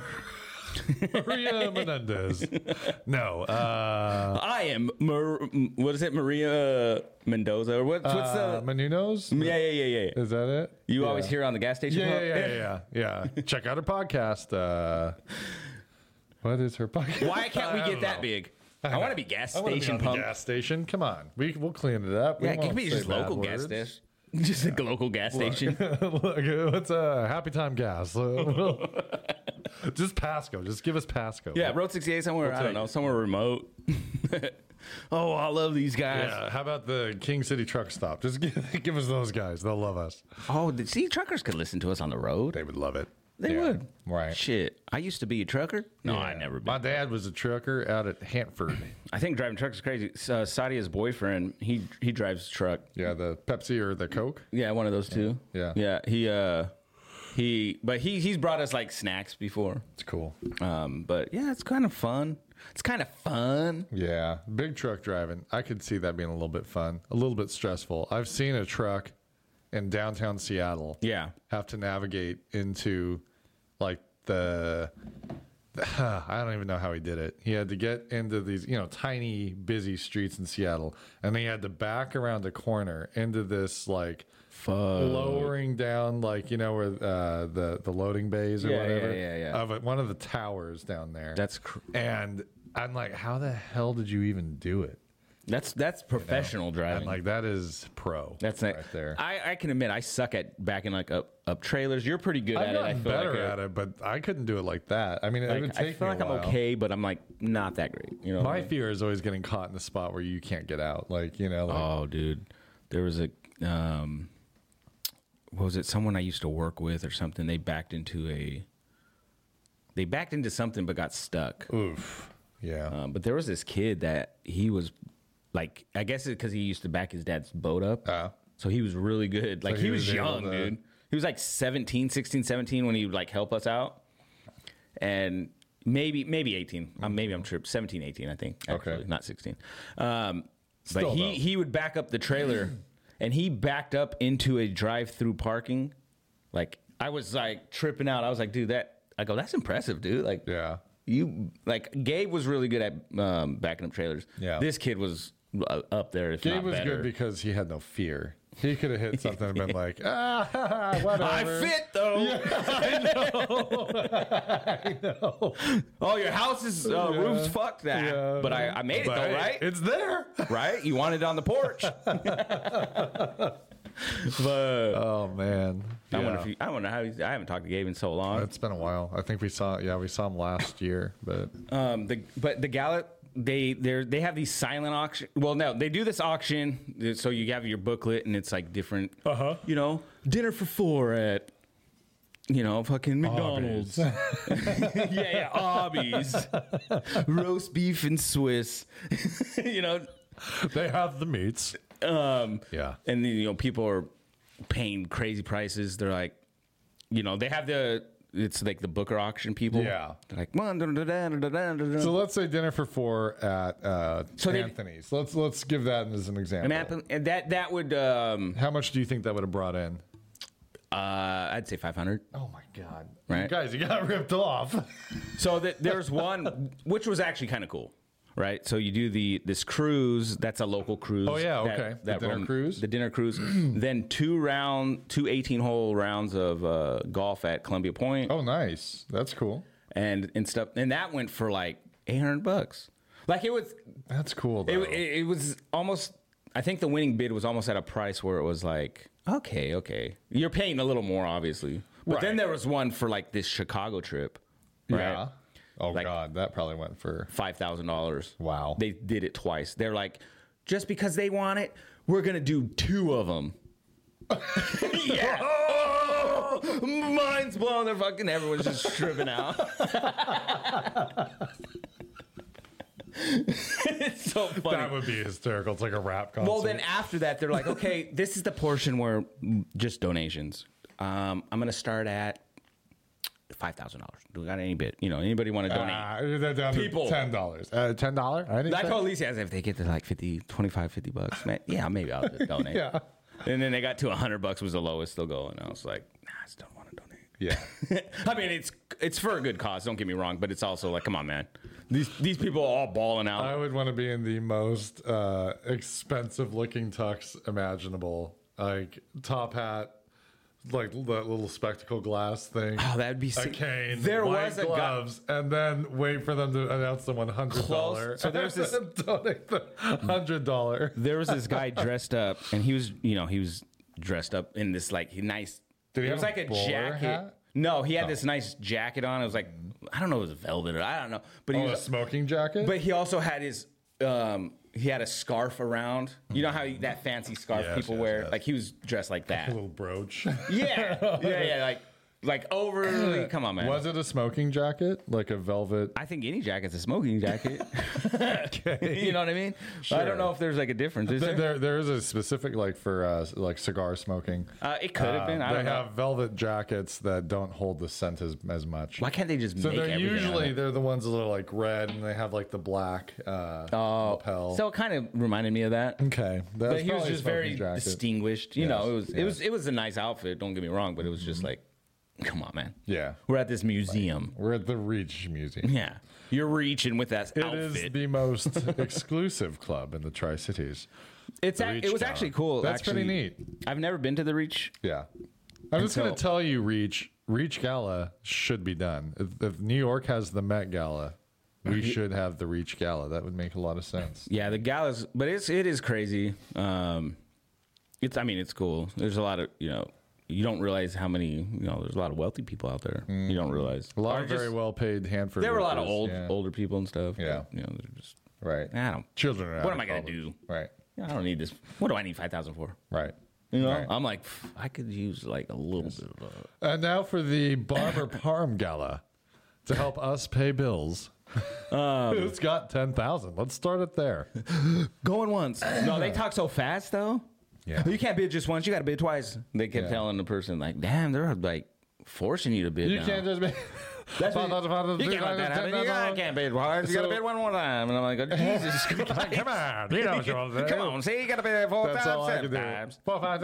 [SPEAKER 1] Maria Menendez. No. Uh,
[SPEAKER 2] I am. Mar- what is it, Maria Mendoza or what, what's
[SPEAKER 1] uh,
[SPEAKER 2] the?
[SPEAKER 1] Menounos?
[SPEAKER 2] Yeah, yeah, yeah, yeah.
[SPEAKER 1] Is that it?
[SPEAKER 2] You
[SPEAKER 1] yeah.
[SPEAKER 2] always hear her on the gas station.
[SPEAKER 1] Yeah,
[SPEAKER 2] pump?
[SPEAKER 1] yeah, yeah, yeah, yeah. Check out her podcast. Uh, what is her podcast?
[SPEAKER 2] Why can't we
[SPEAKER 1] I
[SPEAKER 2] get
[SPEAKER 1] don't
[SPEAKER 2] that
[SPEAKER 1] know.
[SPEAKER 2] big? I, want to be gas
[SPEAKER 1] I wanna be
[SPEAKER 2] station
[SPEAKER 1] on the
[SPEAKER 2] pump.
[SPEAKER 1] gas station. Come on, we we'll clean it up. We
[SPEAKER 2] Yeah, it
[SPEAKER 1] won't
[SPEAKER 2] could be
[SPEAKER 1] say
[SPEAKER 2] just
[SPEAKER 1] bad
[SPEAKER 2] local gas
[SPEAKER 1] words.
[SPEAKER 2] station. Just a local gas station.
[SPEAKER 1] Look, what's a Happy Time Gas? Uh, just Pasco. Just give us Pasco.
[SPEAKER 2] Yeah, Road sixty-eight somewhere.
[SPEAKER 1] We'll
[SPEAKER 2] I don't
[SPEAKER 1] take
[SPEAKER 2] know,
[SPEAKER 1] it.
[SPEAKER 2] somewhere remote. Oh, I love these guys.
[SPEAKER 1] Yeah. How about the King City Truck Stop? Just give, give us those guys. They'll love us.
[SPEAKER 2] Oh, the, see, truckers could listen to us on the road.
[SPEAKER 1] They would love it.
[SPEAKER 2] They
[SPEAKER 1] Yeah.
[SPEAKER 2] would.
[SPEAKER 1] Right.
[SPEAKER 2] Shit, I used to be a trucker. No, I
[SPEAKER 1] Yeah.
[SPEAKER 2] never been.
[SPEAKER 1] My dad was a trucker out at Hanford.
[SPEAKER 2] I think driving trucks is crazy. Uh, Sadia's boyfriend, he he drives a truck.
[SPEAKER 1] Yeah, the Pepsi or the Coke.
[SPEAKER 2] Yeah, one of those two.
[SPEAKER 1] Yeah.
[SPEAKER 2] yeah. He uh, he, but he he's brought us like snacks before.
[SPEAKER 1] It's cool.
[SPEAKER 2] Um, but yeah, it's kind of fun. It's kind of fun.
[SPEAKER 1] Yeah, big truck driving. I could see that being a little bit fun, a little bit stressful. I've seen a truck in downtown Seattle.
[SPEAKER 2] Yeah.
[SPEAKER 1] have to navigate into like the, the I don't even know how he did it. He had to get into these, you know, tiny busy streets in Seattle, and then he had to back around a corner into this like
[SPEAKER 2] Fuck.
[SPEAKER 1] lowering down, like, you know, where uh, the the loading bays or
[SPEAKER 2] Yeah, yeah,
[SPEAKER 1] whatever
[SPEAKER 2] yeah, yeah.
[SPEAKER 1] of it, one of the towers down there.
[SPEAKER 2] That's cr-
[SPEAKER 1] and I'm like, how the hell did you even do it?
[SPEAKER 2] That's that's professional
[SPEAKER 1] And
[SPEAKER 2] driving.
[SPEAKER 1] like, that is pro.
[SPEAKER 2] That's
[SPEAKER 1] right
[SPEAKER 2] right
[SPEAKER 1] there.
[SPEAKER 2] I, I can admit I suck at backing like up up trailers. You're pretty good
[SPEAKER 1] I've
[SPEAKER 2] at it. I
[SPEAKER 1] gotten
[SPEAKER 2] feel
[SPEAKER 1] better
[SPEAKER 2] like
[SPEAKER 1] at it, but I couldn't do it like that. I mean, it
[SPEAKER 2] Like,
[SPEAKER 1] would
[SPEAKER 2] I
[SPEAKER 1] take
[SPEAKER 2] feel
[SPEAKER 1] me
[SPEAKER 2] like
[SPEAKER 1] a
[SPEAKER 2] I'm
[SPEAKER 1] while.
[SPEAKER 2] okay, but I'm like not that great. You know. what I
[SPEAKER 1] My
[SPEAKER 2] mean?
[SPEAKER 1] fear is always getting caught in the spot where you can't get out. Like, you know, like,
[SPEAKER 2] Oh, dude, there was a um, what was it? Someone I used to work with or something. They backed into a. They backed into something but got stuck.
[SPEAKER 1] oof. Yeah.
[SPEAKER 2] Um, but there was this kid that he was, like, I guess it's because he used to back his dad's boat up.
[SPEAKER 1] Uh,
[SPEAKER 2] So he was really good. Like,
[SPEAKER 1] he
[SPEAKER 2] he was,
[SPEAKER 1] was able
[SPEAKER 2] young,
[SPEAKER 1] to-
[SPEAKER 2] dude. He was like seventeen, sixteen, seventeen when he would, like, help us out. And maybe maybe eighteen. Um, maybe I'm tripped. seventeen, eighteen, I think, actually,
[SPEAKER 1] Okay.
[SPEAKER 2] not sixteen. Um, but
[SPEAKER 1] Still,
[SPEAKER 2] he,
[SPEAKER 1] though.
[SPEAKER 2] he would back up the trailer, and he backed up into a drive-through parking. Like, I was, like, tripping out. I was like, dude, that... I go, that's impressive, dude. Like,
[SPEAKER 1] yeah.
[SPEAKER 2] you... Like, Gabe was really good at um, backing up trailers.
[SPEAKER 1] Yeah.
[SPEAKER 2] This kid was uh, up there, if
[SPEAKER 1] Gabe
[SPEAKER 2] not
[SPEAKER 1] was
[SPEAKER 2] better.
[SPEAKER 1] good because he had no fear. He could have hit something and been like, ah, whatever.
[SPEAKER 2] I fit though.
[SPEAKER 1] I know.
[SPEAKER 2] Oh, your house is uh,
[SPEAKER 1] Yeah.
[SPEAKER 2] roof's fucked that,
[SPEAKER 1] Yeah.
[SPEAKER 2] but I, I made it
[SPEAKER 1] But
[SPEAKER 2] though, right?
[SPEAKER 1] It's there.
[SPEAKER 2] Right? You want it on the porch. But
[SPEAKER 1] Oh, man.
[SPEAKER 2] I wonder
[SPEAKER 1] Yeah.
[SPEAKER 2] if you, I wonder how he's, I haven't talked to Gabe in so long.
[SPEAKER 1] It's been a while. I think we saw, yeah, we saw him last year, but
[SPEAKER 2] Um, the but the Gallup they they they have these silent auction. Well, no, they do this auction. So you have your booklet and it's like different. Uh
[SPEAKER 1] Uh-huh.
[SPEAKER 2] You know, dinner for four at. You know, fucking McDonald's. yeah, yeah, Arby's. Roast beef and Swiss. you know,
[SPEAKER 1] they have the meats.
[SPEAKER 2] um,
[SPEAKER 1] Yeah.
[SPEAKER 2] and then, you know, people are paying crazy prices. They're like, you know, they have the, it's like the Booker auction people.
[SPEAKER 1] Yeah.
[SPEAKER 2] They're like, "Well, da, da, da, da, da, da, da."
[SPEAKER 1] So let's say dinner for four at uh,
[SPEAKER 2] So they-
[SPEAKER 1] Anthony's. Let's let's give that as an example.
[SPEAKER 2] and that, and that, that would, um,
[SPEAKER 1] How much do you think that would have brought in?
[SPEAKER 2] uh, I'd say five hundred.
[SPEAKER 1] Oh my God!
[SPEAKER 2] Right.
[SPEAKER 1] You guys, you got ripped off.
[SPEAKER 2] So th- there's one, which was actually kind of cool. Right, so you do the this cruise. That's a local cruise.
[SPEAKER 1] Oh, yeah,
[SPEAKER 2] that-
[SPEAKER 1] okay. The
[SPEAKER 2] That
[SPEAKER 1] dinner
[SPEAKER 2] run-
[SPEAKER 1] cruise?
[SPEAKER 2] The dinner cruise. Then two round, two eighteen hole rounds of uh, golf at Columbia Point.
[SPEAKER 1] Oh, nice. That's cool.
[SPEAKER 2] and and stuff, and that went for like eight hundred bucks. Like it was.
[SPEAKER 1] That's cool. Though.
[SPEAKER 2] It, it, it was almost. I think the winning bid was almost at a price where it was like, okay, okay, you're paying a little more, obviously. But
[SPEAKER 1] Right.
[SPEAKER 2] then there was one for like this Chicago trip. Right?
[SPEAKER 1] Yeah. Oh
[SPEAKER 2] Like-
[SPEAKER 1] God, that probably went for.
[SPEAKER 2] five thousand dollars.
[SPEAKER 1] Wow.
[SPEAKER 2] They did it twice. They're like, just because they want it, we're gonna do two of them. Yeah. Oh, mind's blown. They're fucking. Everyone's just tripping out. It's so funny.
[SPEAKER 1] That would be hysterical. It's like a rap concert.
[SPEAKER 2] Well, then after that, they're like, okay, this is the portion where just donations. Um, I'm gonna start at five thousand dollars. Do we got any bit? You know, anybody want to donate?
[SPEAKER 1] Uh, they're down
[SPEAKER 2] People.
[SPEAKER 1] to ten dollars. Uh, ten dollars. I
[SPEAKER 2] I told Lisa, if they get to like fifty, twenty-five, fifty bucks, man, yeah, maybe I'll just donate.
[SPEAKER 1] Yeah.
[SPEAKER 2] And then they got to one hundred bucks was the lowest they'll go, and I was like, nah, I still don't want to donate.
[SPEAKER 1] Yeah.
[SPEAKER 2] I mean, it's it's for a good cause. Don't get me wrong, but it's also like, come on, man. These these people are all balling out.
[SPEAKER 1] I would want to be in the most uh, expensive looking tux imaginable, like top hat, like that little spectacle glass thing.
[SPEAKER 2] Oh, that'd be
[SPEAKER 1] a
[SPEAKER 2] sick.
[SPEAKER 1] cane.
[SPEAKER 2] There
[SPEAKER 1] white
[SPEAKER 2] was a guy-
[SPEAKER 1] gloves, and then wait for them to announce the one hundred dollar.
[SPEAKER 2] Close. So there's this-
[SPEAKER 1] donate the hundred dollar.
[SPEAKER 2] There was this guy dressed up, and he was, you know, he was dressed up in this like nice.
[SPEAKER 1] Did he
[SPEAKER 2] it
[SPEAKER 1] have
[SPEAKER 2] was like
[SPEAKER 1] a
[SPEAKER 2] a
[SPEAKER 1] bowler
[SPEAKER 2] jacket.
[SPEAKER 1] hat?
[SPEAKER 2] No, he had this nice jacket on. It was like, I don't know, it was velvet or I don't know, but he
[SPEAKER 1] Oh, a
[SPEAKER 2] was.
[SPEAKER 1] smoking jacket.
[SPEAKER 2] But he also had his. Um, he had a scarf around. You know how he, that fancy scarf
[SPEAKER 1] Yes,
[SPEAKER 2] people
[SPEAKER 1] yes,
[SPEAKER 2] wear?
[SPEAKER 1] yes.
[SPEAKER 2] Like he was dressed like
[SPEAKER 1] a
[SPEAKER 2] that.
[SPEAKER 1] little brooch.
[SPEAKER 2] Yeah, yeah, yeah. Like, like overly. Come on, man.
[SPEAKER 1] Was it a smoking jacket, like a velvet?
[SPEAKER 2] I think any jacket's a smoking jacket. You know what I mean? I don't know if there's like a difference. Is
[SPEAKER 1] There,
[SPEAKER 2] there?
[SPEAKER 1] there, there is a specific like for uh, like cigar smoking.
[SPEAKER 2] Uh, it could have
[SPEAKER 1] Uh,
[SPEAKER 2] been. I
[SPEAKER 1] they
[SPEAKER 2] don't know.
[SPEAKER 1] have velvet jackets that don't hold the scent as, as much.
[SPEAKER 2] Why can't they just
[SPEAKER 1] So
[SPEAKER 2] make
[SPEAKER 1] they're
[SPEAKER 2] everything out of
[SPEAKER 1] usually
[SPEAKER 2] it?
[SPEAKER 1] they're the ones that are like red and they have like the black uh,
[SPEAKER 2] Oh,
[SPEAKER 1] lapel.
[SPEAKER 2] so it kind of reminded me of that.
[SPEAKER 1] okay, that's
[SPEAKER 2] But he was
[SPEAKER 1] probably a
[SPEAKER 2] just
[SPEAKER 1] smoking
[SPEAKER 2] very
[SPEAKER 1] jacket.
[SPEAKER 2] distinguished. You
[SPEAKER 1] Yes,
[SPEAKER 2] know, it was it
[SPEAKER 1] yes.
[SPEAKER 2] was it was a nice outfit. Don't get me wrong, but it was just like, come on, man.
[SPEAKER 1] Yeah,
[SPEAKER 2] We're at this museum.
[SPEAKER 1] we're at the Reach Museum.
[SPEAKER 2] Yeah, you're reaching with that
[SPEAKER 1] It is
[SPEAKER 2] outfit.
[SPEAKER 1] the most exclusive club in the Tri Cities.
[SPEAKER 2] it's
[SPEAKER 1] the
[SPEAKER 2] ac-
[SPEAKER 1] Reach
[SPEAKER 2] it was
[SPEAKER 1] Tower.
[SPEAKER 2] actually cool.
[SPEAKER 1] That's
[SPEAKER 2] actually.
[SPEAKER 1] pretty neat.
[SPEAKER 2] I've never been to the Reach.
[SPEAKER 1] Yeah, I'm just gonna
[SPEAKER 2] so-
[SPEAKER 1] tell you, Reach Reach Gala should be done. If, if New York has the Met Gala, we should have the Reach Gala. That would make a lot of sense.
[SPEAKER 2] Yeah, the galas, but it's it is crazy. Um, it's I mean it's cool. There's a lot of you know you don't realize how many you know there's a lot of wealthy people out there. You don't realize
[SPEAKER 1] A lot
[SPEAKER 2] Or
[SPEAKER 1] of
[SPEAKER 2] just-
[SPEAKER 1] very well paid Hanford.
[SPEAKER 2] There were a lot of
[SPEAKER 1] workers,
[SPEAKER 2] old
[SPEAKER 1] yeah.
[SPEAKER 2] older people and stuff. but,
[SPEAKER 1] Yeah.
[SPEAKER 2] you know they're just
[SPEAKER 1] Right.
[SPEAKER 2] I don't.
[SPEAKER 1] Children are out
[SPEAKER 2] What
[SPEAKER 1] of
[SPEAKER 2] am I gonna
[SPEAKER 1] college.
[SPEAKER 2] do?
[SPEAKER 1] Right.
[SPEAKER 2] I don't need this. What do I need five thousand for?
[SPEAKER 1] Right.
[SPEAKER 2] You know,
[SPEAKER 1] Right.
[SPEAKER 2] I'm like, pff, I could use like a little bit of. A,
[SPEAKER 1] And now for the Barber Parm Gala to help us pay bills.
[SPEAKER 2] Um,
[SPEAKER 1] it's got ten thousand. Let's start it there.
[SPEAKER 2] going once. No, they talk so fast though.
[SPEAKER 1] Yeah.
[SPEAKER 2] You can't bid just once. You got to bid twice. They kept
[SPEAKER 1] Yeah.
[SPEAKER 2] telling the person like, "Damn, they're like forcing you to bid."
[SPEAKER 1] You
[SPEAKER 2] now.
[SPEAKER 1] can't just be.
[SPEAKER 2] That's what you, you can't let that happen. You gotta, can't bid twice. You got to
[SPEAKER 1] So-
[SPEAKER 2] bid one more time. And I'm like, oh, Jesus Christ.
[SPEAKER 1] Come on, you know what you're
[SPEAKER 2] Come on, see, you got to bid four
[SPEAKER 1] That's all
[SPEAKER 2] times,
[SPEAKER 1] I can
[SPEAKER 2] seven
[SPEAKER 1] do.
[SPEAKER 2] times.
[SPEAKER 1] Four, five,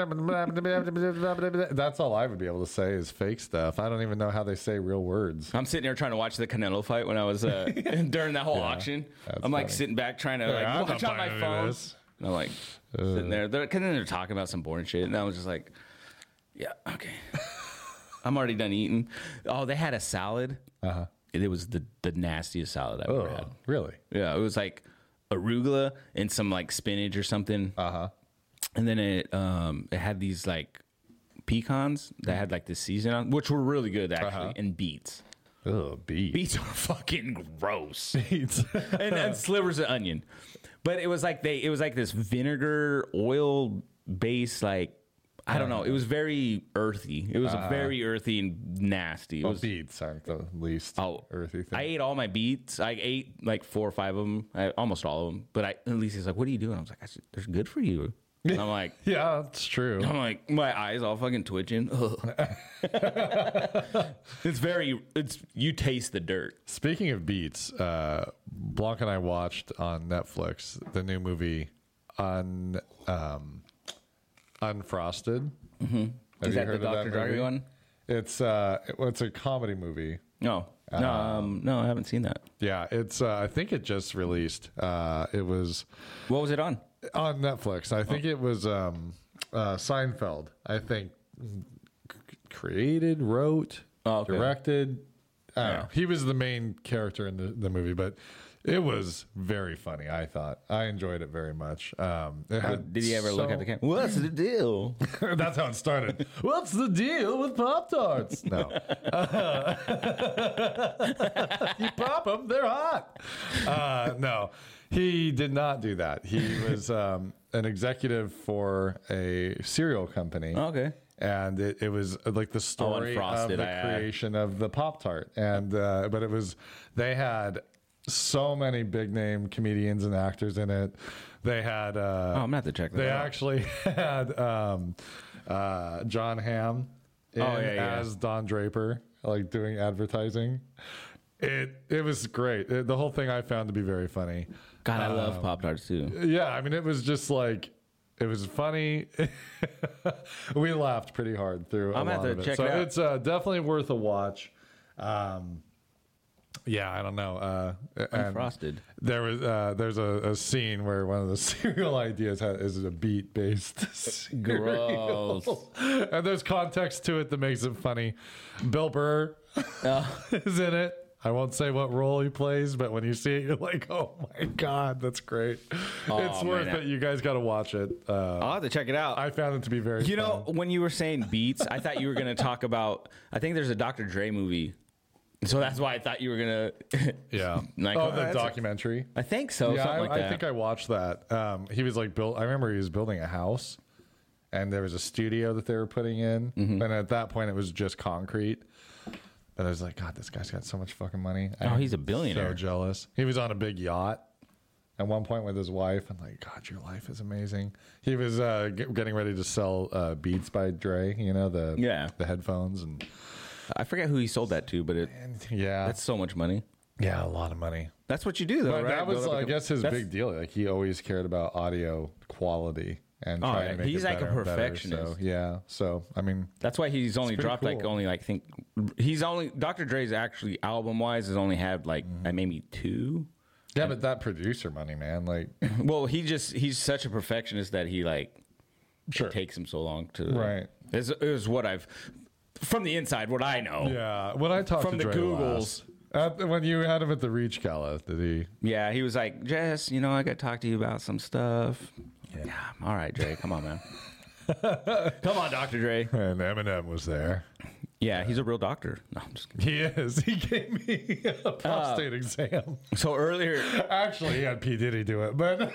[SPEAKER 1] seven, That's all I would be able to say is fake stuff. I don't even know how they say real words.
[SPEAKER 2] I'm sitting there trying to watch the Canelo fight when I was uh, during that whole auction.
[SPEAKER 1] that's
[SPEAKER 2] I'm like
[SPEAKER 1] funny.
[SPEAKER 2] sitting back trying to
[SPEAKER 1] Yeah,
[SPEAKER 2] like
[SPEAKER 1] I'm
[SPEAKER 2] watch
[SPEAKER 1] not
[SPEAKER 2] on my
[SPEAKER 1] buying any of
[SPEAKER 2] phone.
[SPEAKER 1] this.
[SPEAKER 2] And I'm like sitting there, they're, cause then they're talking about some boring shit, and I was just like, yeah, okay. I'm already done eating. Oh, they had a salad.
[SPEAKER 1] Uh huh.
[SPEAKER 2] It was the the nastiest salad I've ever
[SPEAKER 1] Oh,
[SPEAKER 2] had.
[SPEAKER 1] really?
[SPEAKER 2] Yeah, it was like arugula and some like spinach or something.
[SPEAKER 1] Uh huh.
[SPEAKER 2] And then it um it had these like pecans that had like this season on, which were really good actually,
[SPEAKER 1] Uh-huh.
[SPEAKER 2] and beets.
[SPEAKER 1] Oh, beef.
[SPEAKER 2] Beets are fucking gross.
[SPEAKER 1] Beets.
[SPEAKER 2] and, and slivers of onion. But it was like they it was like this vinegar oil based like I don't know. It was very earthy. It was very earthy and nasty. It
[SPEAKER 1] Well,
[SPEAKER 2] was
[SPEAKER 1] beets aren't the least
[SPEAKER 2] Oh,
[SPEAKER 1] earthy thing.
[SPEAKER 2] I ate all my beets. I ate like four or five of them, I, almost all of them. But I, at least he's like, "What are you doing?" I was like, I said, "They're good for you." And I'm like,
[SPEAKER 1] yeah, it's true.
[SPEAKER 2] I'm like, my eyes all fucking twitching. Ugh. It's very. It's you taste the dirt.
[SPEAKER 1] Speaking of beets, uh, Blanc and I watched on Netflix the new movie on um, Unfrosted. Mm-hmm.
[SPEAKER 2] Is that the Doctor Drago one?
[SPEAKER 1] It's uh, it- well, it's a comedy movie.
[SPEAKER 2] No, no, um, no. I haven't seen that.
[SPEAKER 1] Yeah, it's. Uh, I think it just released. Uh, it was
[SPEAKER 2] What was it on?
[SPEAKER 1] on Netflix. I think it was um, uh, Seinfeld. I think c- created, wrote,
[SPEAKER 2] Oh, okay.
[SPEAKER 1] directed. I don't
[SPEAKER 2] Yeah.
[SPEAKER 1] know. He was the main character in the, the movie, but it was very funny. I thought I enjoyed it very much. Um, it had
[SPEAKER 2] Did he ever look
[SPEAKER 1] so-
[SPEAKER 2] at the camera? What's the deal?
[SPEAKER 1] That's how it started. What's the deal with Pop Tarts? No. You pop them, they're hot. Uh, no, he did not do that. He was um, an executive for a cereal company.
[SPEAKER 2] Okay.
[SPEAKER 1] And it, it was uh, like the story of
[SPEAKER 2] Frosted,
[SPEAKER 1] the
[SPEAKER 2] I- I-
[SPEAKER 1] creation of the Pop Tart. And, uh, but it was, they had so many big name comedians and actors in it. They had, uh,
[SPEAKER 2] Oh, I'm gonna have to check that
[SPEAKER 1] they
[SPEAKER 2] out.
[SPEAKER 1] actually had um, uh, John Hamm in
[SPEAKER 2] Oh, yeah, yeah.
[SPEAKER 1] as Don Draper, like doing advertising. It it was great. It- the whole thing I found to be very funny.
[SPEAKER 2] God, I love Pop Tarts too.
[SPEAKER 1] Yeah, I mean, it was just like it was funny. We laughed pretty hard through.
[SPEAKER 2] I'm
[SPEAKER 1] a
[SPEAKER 2] gonna have
[SPEAKER 1] lot
[SPEAKER 2] to
[SPEAKER 1] of it.
[SPEAKER 2] check
[SPEAKER 1] so
[SPEAKER 2] it out.
[SPEAKER 1] it's uh, definitely worth a watch. Um, yeah, I don't know. Uh, and
[SPEAKER 2] Frosted.
[SPEAKER 1] There was uh, there's a, a scene where one of the cereal ideas ha- is a beet based
[SPEAKER 2] Gross.
[SPEAKER 1] and there's context to it that makes it funny. Bill Burr
[SPEAKER 2] Oh.
[SPEAKER 1] is in it. I won't say what role he plays, but when you see it, you're like, "Oh my god, that's great!"
[SPEAKER 2] Oh,
[SPEAKER 1] it's worth
[SPEAKER 2] man.
[SPEAKER 1] it. You guys got to watch it. Uh,
[SPEAKER 2] I'll have to check it out.
[SPEAKER 1] I found it to be very.
[SPEAKER 2] You know,
[SPEAKER 1] fun.
[SPEAKER 2] when you were saying beats, I thought you were going to talk about. I think there's a Doctor Dre movie, so that's why I thought you were going to.
[SPEAKER 1] yeah.
[SPEAKER 2] Like,
[SPEAKER 1] oh,
[SPEAKER 2] oh,
[SPEAKER 1] the
[SPEAKER 2] that's a-
[SPEAKER 1] documentary.
[SPEAKER 2] I think so.
[SPEAKER 1] yeah,
[SPEAKER 2] something
[SPEAKER 1] I,
[SPEAKER 2] like
[SPEAKER 1] I
[SPEAKER 2] that.
[SPEAKER 1] think I watched that. Um, he was like built. I remember he was building a house, and there was a studio that they were putting in,
[SPEAKER 2] Mm-hmm.
[SPEAKER 1] and at that point it was just concrete. And I was like, God, this guy's got so much fucking money.
[SPEAKER 2] Oh,
[SPEAKER 1] I'm
[SPEAKER 2] he's a billionaire.
[SPEAKER 1] So jealous. He was on a big yacht at one point with his wife. I'm like, God, your life is amazing. He was uh, get, getting ready to sell uh, Beats by Dre. You know the
[SPEAKER 2] Yeah.
[SPEAKER 1] the headphones and,
[SPEAKER 2] I forget who he sold that to, but it
[SPEAKER 1] and yeah,
[SPEAKER 2] that's so much money.
[SPEAKER 1] yeah, a lot of money.
[SPEAKER 2] That's what you do, though,
[SPEAKER 1] But
[SPEAKER 2] right?
[SPEAKER 1] that was,
[SPEAKER 2] Build up
[SPEAKER 1] I
[SPEAKER 2] a-
[SPEAKER 1] guess, his
[SPEAKER 2] that's-
[SPEAKER 1] big deal. Like he always cared about audio quality and
[SPEAKER 2] Oh,
[SPEAKER 1] trying
[SPEAKER 2] yeah.
[SPEAKER 1] to make
[SPEAKER 2] He's
[SPEAKER 1] it
[SPEAKER 2] like a
[SPEAKER 1] better and better.
[SPEAKER 2] perfectionist.
[SPEAKER 1] So, yeah. So I mean,
[SPEAKER 2] That's why he's only
[SPEAKER 1] pretty
[SPEAKER 2] dropped like
[SPEAKER 1] cool.
[SPEAKER 2] only like think he's only Doctor Dre's actually album wise has only had like
[SPEAKER 1] Mm-hmm.
[SPEAKER 2] uh, maybe two.
[SPEAKER 1] yeah, but that producer money, man, like
[SPEAKER 2] Well, he just he's such a perfectionist that he like
[SPEAKER 1] Sure.
[SPEAKER 2] it takes him so long to
[SPEAKER 1] Right.
[SPEAKER 2] Is is what I've from the inside what I know.
[SPEAKER 1] yeah. When I talked
[SPEAKER 2] From
[SPEAKER 1] to
[SPEAKER 2] the
[SPEAKER 1] Dre
[SPEAKER 2] Googles.
[SPEAKER 1] last, at, when you had him at the Reach Gala, did he?
[SPEAKER 2] Yeah, he was like, Jess, you know, I got to talk to you about some stuff. Yeah. All right, Dre, come on, man. Come on, Doctor Dre.
[SPEAKER 1] And Eminem was there.
[SPEAKER 2] Yeah, he's a real doctor. No, I'm just kidding.
[SPEAKER 1] He is. He gave me a prostate exam.
[SPEAKER 2] So earlier,
[SPEAKER 1] Actually, he had P Diddy do it, but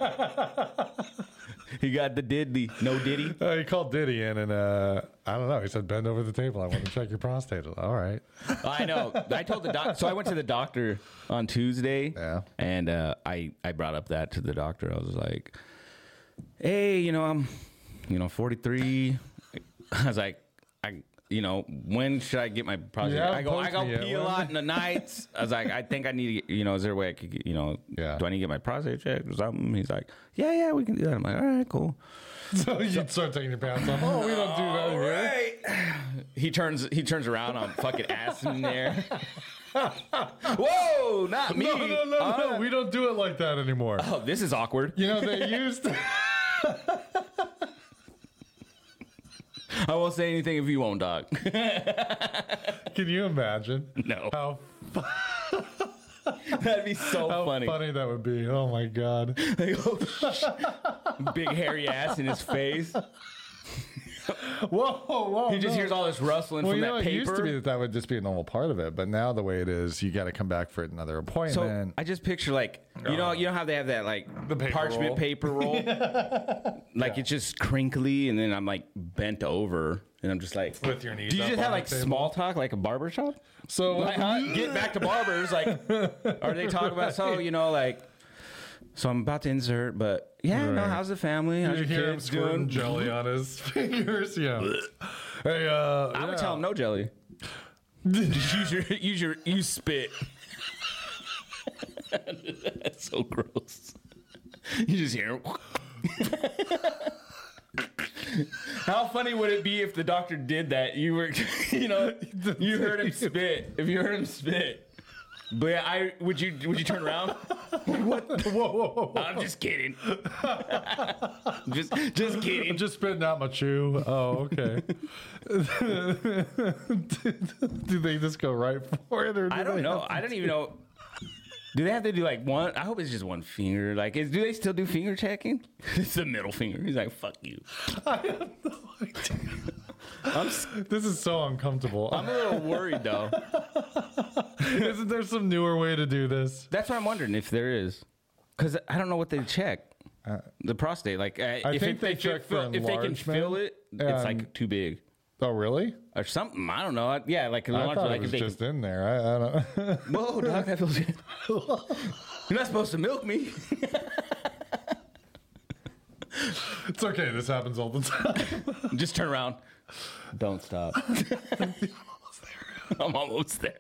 [SPEAKER 2] he got the Diddy, no Diddy.
[SPEAKER 1] uh, he called Diddy in, and uh, I don't know. He said, "Bend over the table. I want to check your prostate." All right.
[SPEAKER 2] I know. I told the doc. So I went to the doctor on Tuesday.
[SPEAKER 1] Yeah.
[SPEAKER 2] And uh, I I brought up that to the doctor. I was like, "Hey, you know, I'm, you know, forty-three." I was like, I. You know, when should I get my prostate?
[SPEAKER 1] Yeah,
[SPEAKER 2] I go, I
[SPEAKER 1] post
[SPEAKER 2] go
[SPEAKER 1] me, yeah,
[SPEAKER 2] pee a
[SPEAKER 1] when?
[SPEAKER 2] lot in the nights. I was like, I think I need to get, you know, is there a way I could get, you know,
[SPEAKER 1] Yeah.
[SPEAKER 2] do I need to get my prostate checked or something? He's like, yeah, yeah, we can do that. I'm like, all right, cool.
[SPEAKER 1] So you'd start taking your pants off. Oh, we don't do that here.
[SPEAKER 2] Right. He turns, he turns around. I'm fucking ass in there. Whoa, not me.
[SPEAKER 1] No, no, no,
[SPEAKER 2] Uh,
[SPEAKER 1] no. We don't do it like that anymore.
[SPEAKER 2] Oh, this is awkward.
[SPEAKER 1] You know, they used.
[SPEAKER 2] I won't say anything if you won't, dog.
[SPEAKER 1] Can you imagine?
[SPEAKER 2] No.
[SPEAKER 1] How,
[SPEAKER 2] That'd be so
[SPEAKER 1] how
[SPEAKER 2] funny.
[SPEAKER 1] funny that would be. Oh my God.
[SPEAKER 2] Big hairy ass in his face.
[SPEAKER 1] Whoa, whoa.
[SPEAKER 2] He just
[SPEAKER 1] no.
[SPEAKER 2] hears all this rustling
[SPEAKER 1] Well,
[SPEAKER 2] from
[SPEAKER 1] you know,
[SPEAKER 2] that
[SPEAKER 1] it used to be
[SPEAKER 2] paper.
[SPEAKER 1] that that would just be a normal part of it, but now the way it is, you got to come back for another
[SPEAKER 2] So
[SPEAKER 1] appointment.
[SPEAKER 2] I just picture like you know you know how they have that like
[SPEAKER 1] The paper
[SPEAKER 2] parchment
[SPEAKER 1] roll.
[SPEAKER 2] paper roll, like it's just crinkly, and then I'm like bent over, and I'm just like.
[SPEAKER 1] With your knees
[SPEAKER 2] Do you
[SPEAKER 1] up
[SPEAKER 2] just
[SPEAKER 1] on
[SPEAKER 2] have
[SPEAKER 1] the
[SPEAKER 2] like
[SPEAKER 1] table.
[SPEAKER 2] small talk like a barber shop?
[SPEAKER 1] So
[SPEAKER 2] Like, huh? Get back to barbers. Like, are they talking about so you know like? So I'm about to insert, but yeah, no.
[SPEAKER 1] Right.
[SPEAKER 2] How's the family? How's
[SPEAKER 1] you
[SPEAKER 2] your
[SPEAKER 1] hear him
[SPEAKER 2] kids
[SPEAKER 1] squirting
[SPEAKER 2] doing?
[SPEAKER 1] jelly on his fingers. Yeah. Hey, uh,
[SPEAKER 2] I would
[SPEAKER 1] yeah.
[SPEAKER 2] tell him no jelly. Just use your use your use spit. That's so gross. You just hear him. How funny would it be if the doctor did that? You were, you know, you heard him spit. If you heard him spit, But yeah, I would you would you turn around?
[SPEAKER 1] What? Whoa, whoa, whoa.
[SPEAKER 2] I'm just kidding. just just
[SPEAKER 1] I'm
[SPEAKER 2] kidding.
[SPEAKER 1] just spitting out my chew. Oh, okay. Do they just go right for it, or do
[SPEAKER 2] I don't
[SPEAKER 1] they
[SPEAKER 2] know.
[SPEAKER 1] have-
[SPEAKER 2] I don't even know. Do they have to do like one? I hope it's just one finger. Like, is, do they still do finger checking? It's the middle finger. He's like, "Fuck you."
[SPEAKER 1] I have no idea.
[SPEAKER 2] I'm s-
[SPEAKER 1] This is so uncomfortable.
[SPEAKER 2] I'm a little worried though.
[SPEAKER 1] Isn't there some newer way to do this?
[SPEAKER 2] That's what I'm wondering if there is, because I don't know what they check.
[SPEAKER 1] Uh,
[SPEAKER 2] The prostate, like, uh,
[SPEAKER 1] I
[SPEAKER 2] if
[SPEAKER 1] think
[SPEAKER 2] it,
[SPEAKER 1] they
[SPEAKER 2] if,
[SPEAKER 1] check
[SPEAKER 2] it fill,
[SPEAKER 1] for
[SPEAKER 2] if they can fill it, it's
[SPEAKER 1] and-
[SPEAKER 2] like too big
[SPEAKER 1] Oh, really?
[SPEAKER 2] or something. I don't know. I- Yeah, like a
[SPEAKER 1] I
[SPEAKER 2] large,
[SPEAKER 1] thought
[SPEAKER 2] like
[SPEAKER 1] it was
[SPEAKER 2] if they
[SPEAKER 1] just in there. I, I don't.
[SPEAKER 2] can, whoa, dog, that feels good. You're not supposed to milk me.
[SPEAKER 1] It's okay. This happens all the time.
[SPEAKER 2] Just turn around. Don't stop. I'm almost there.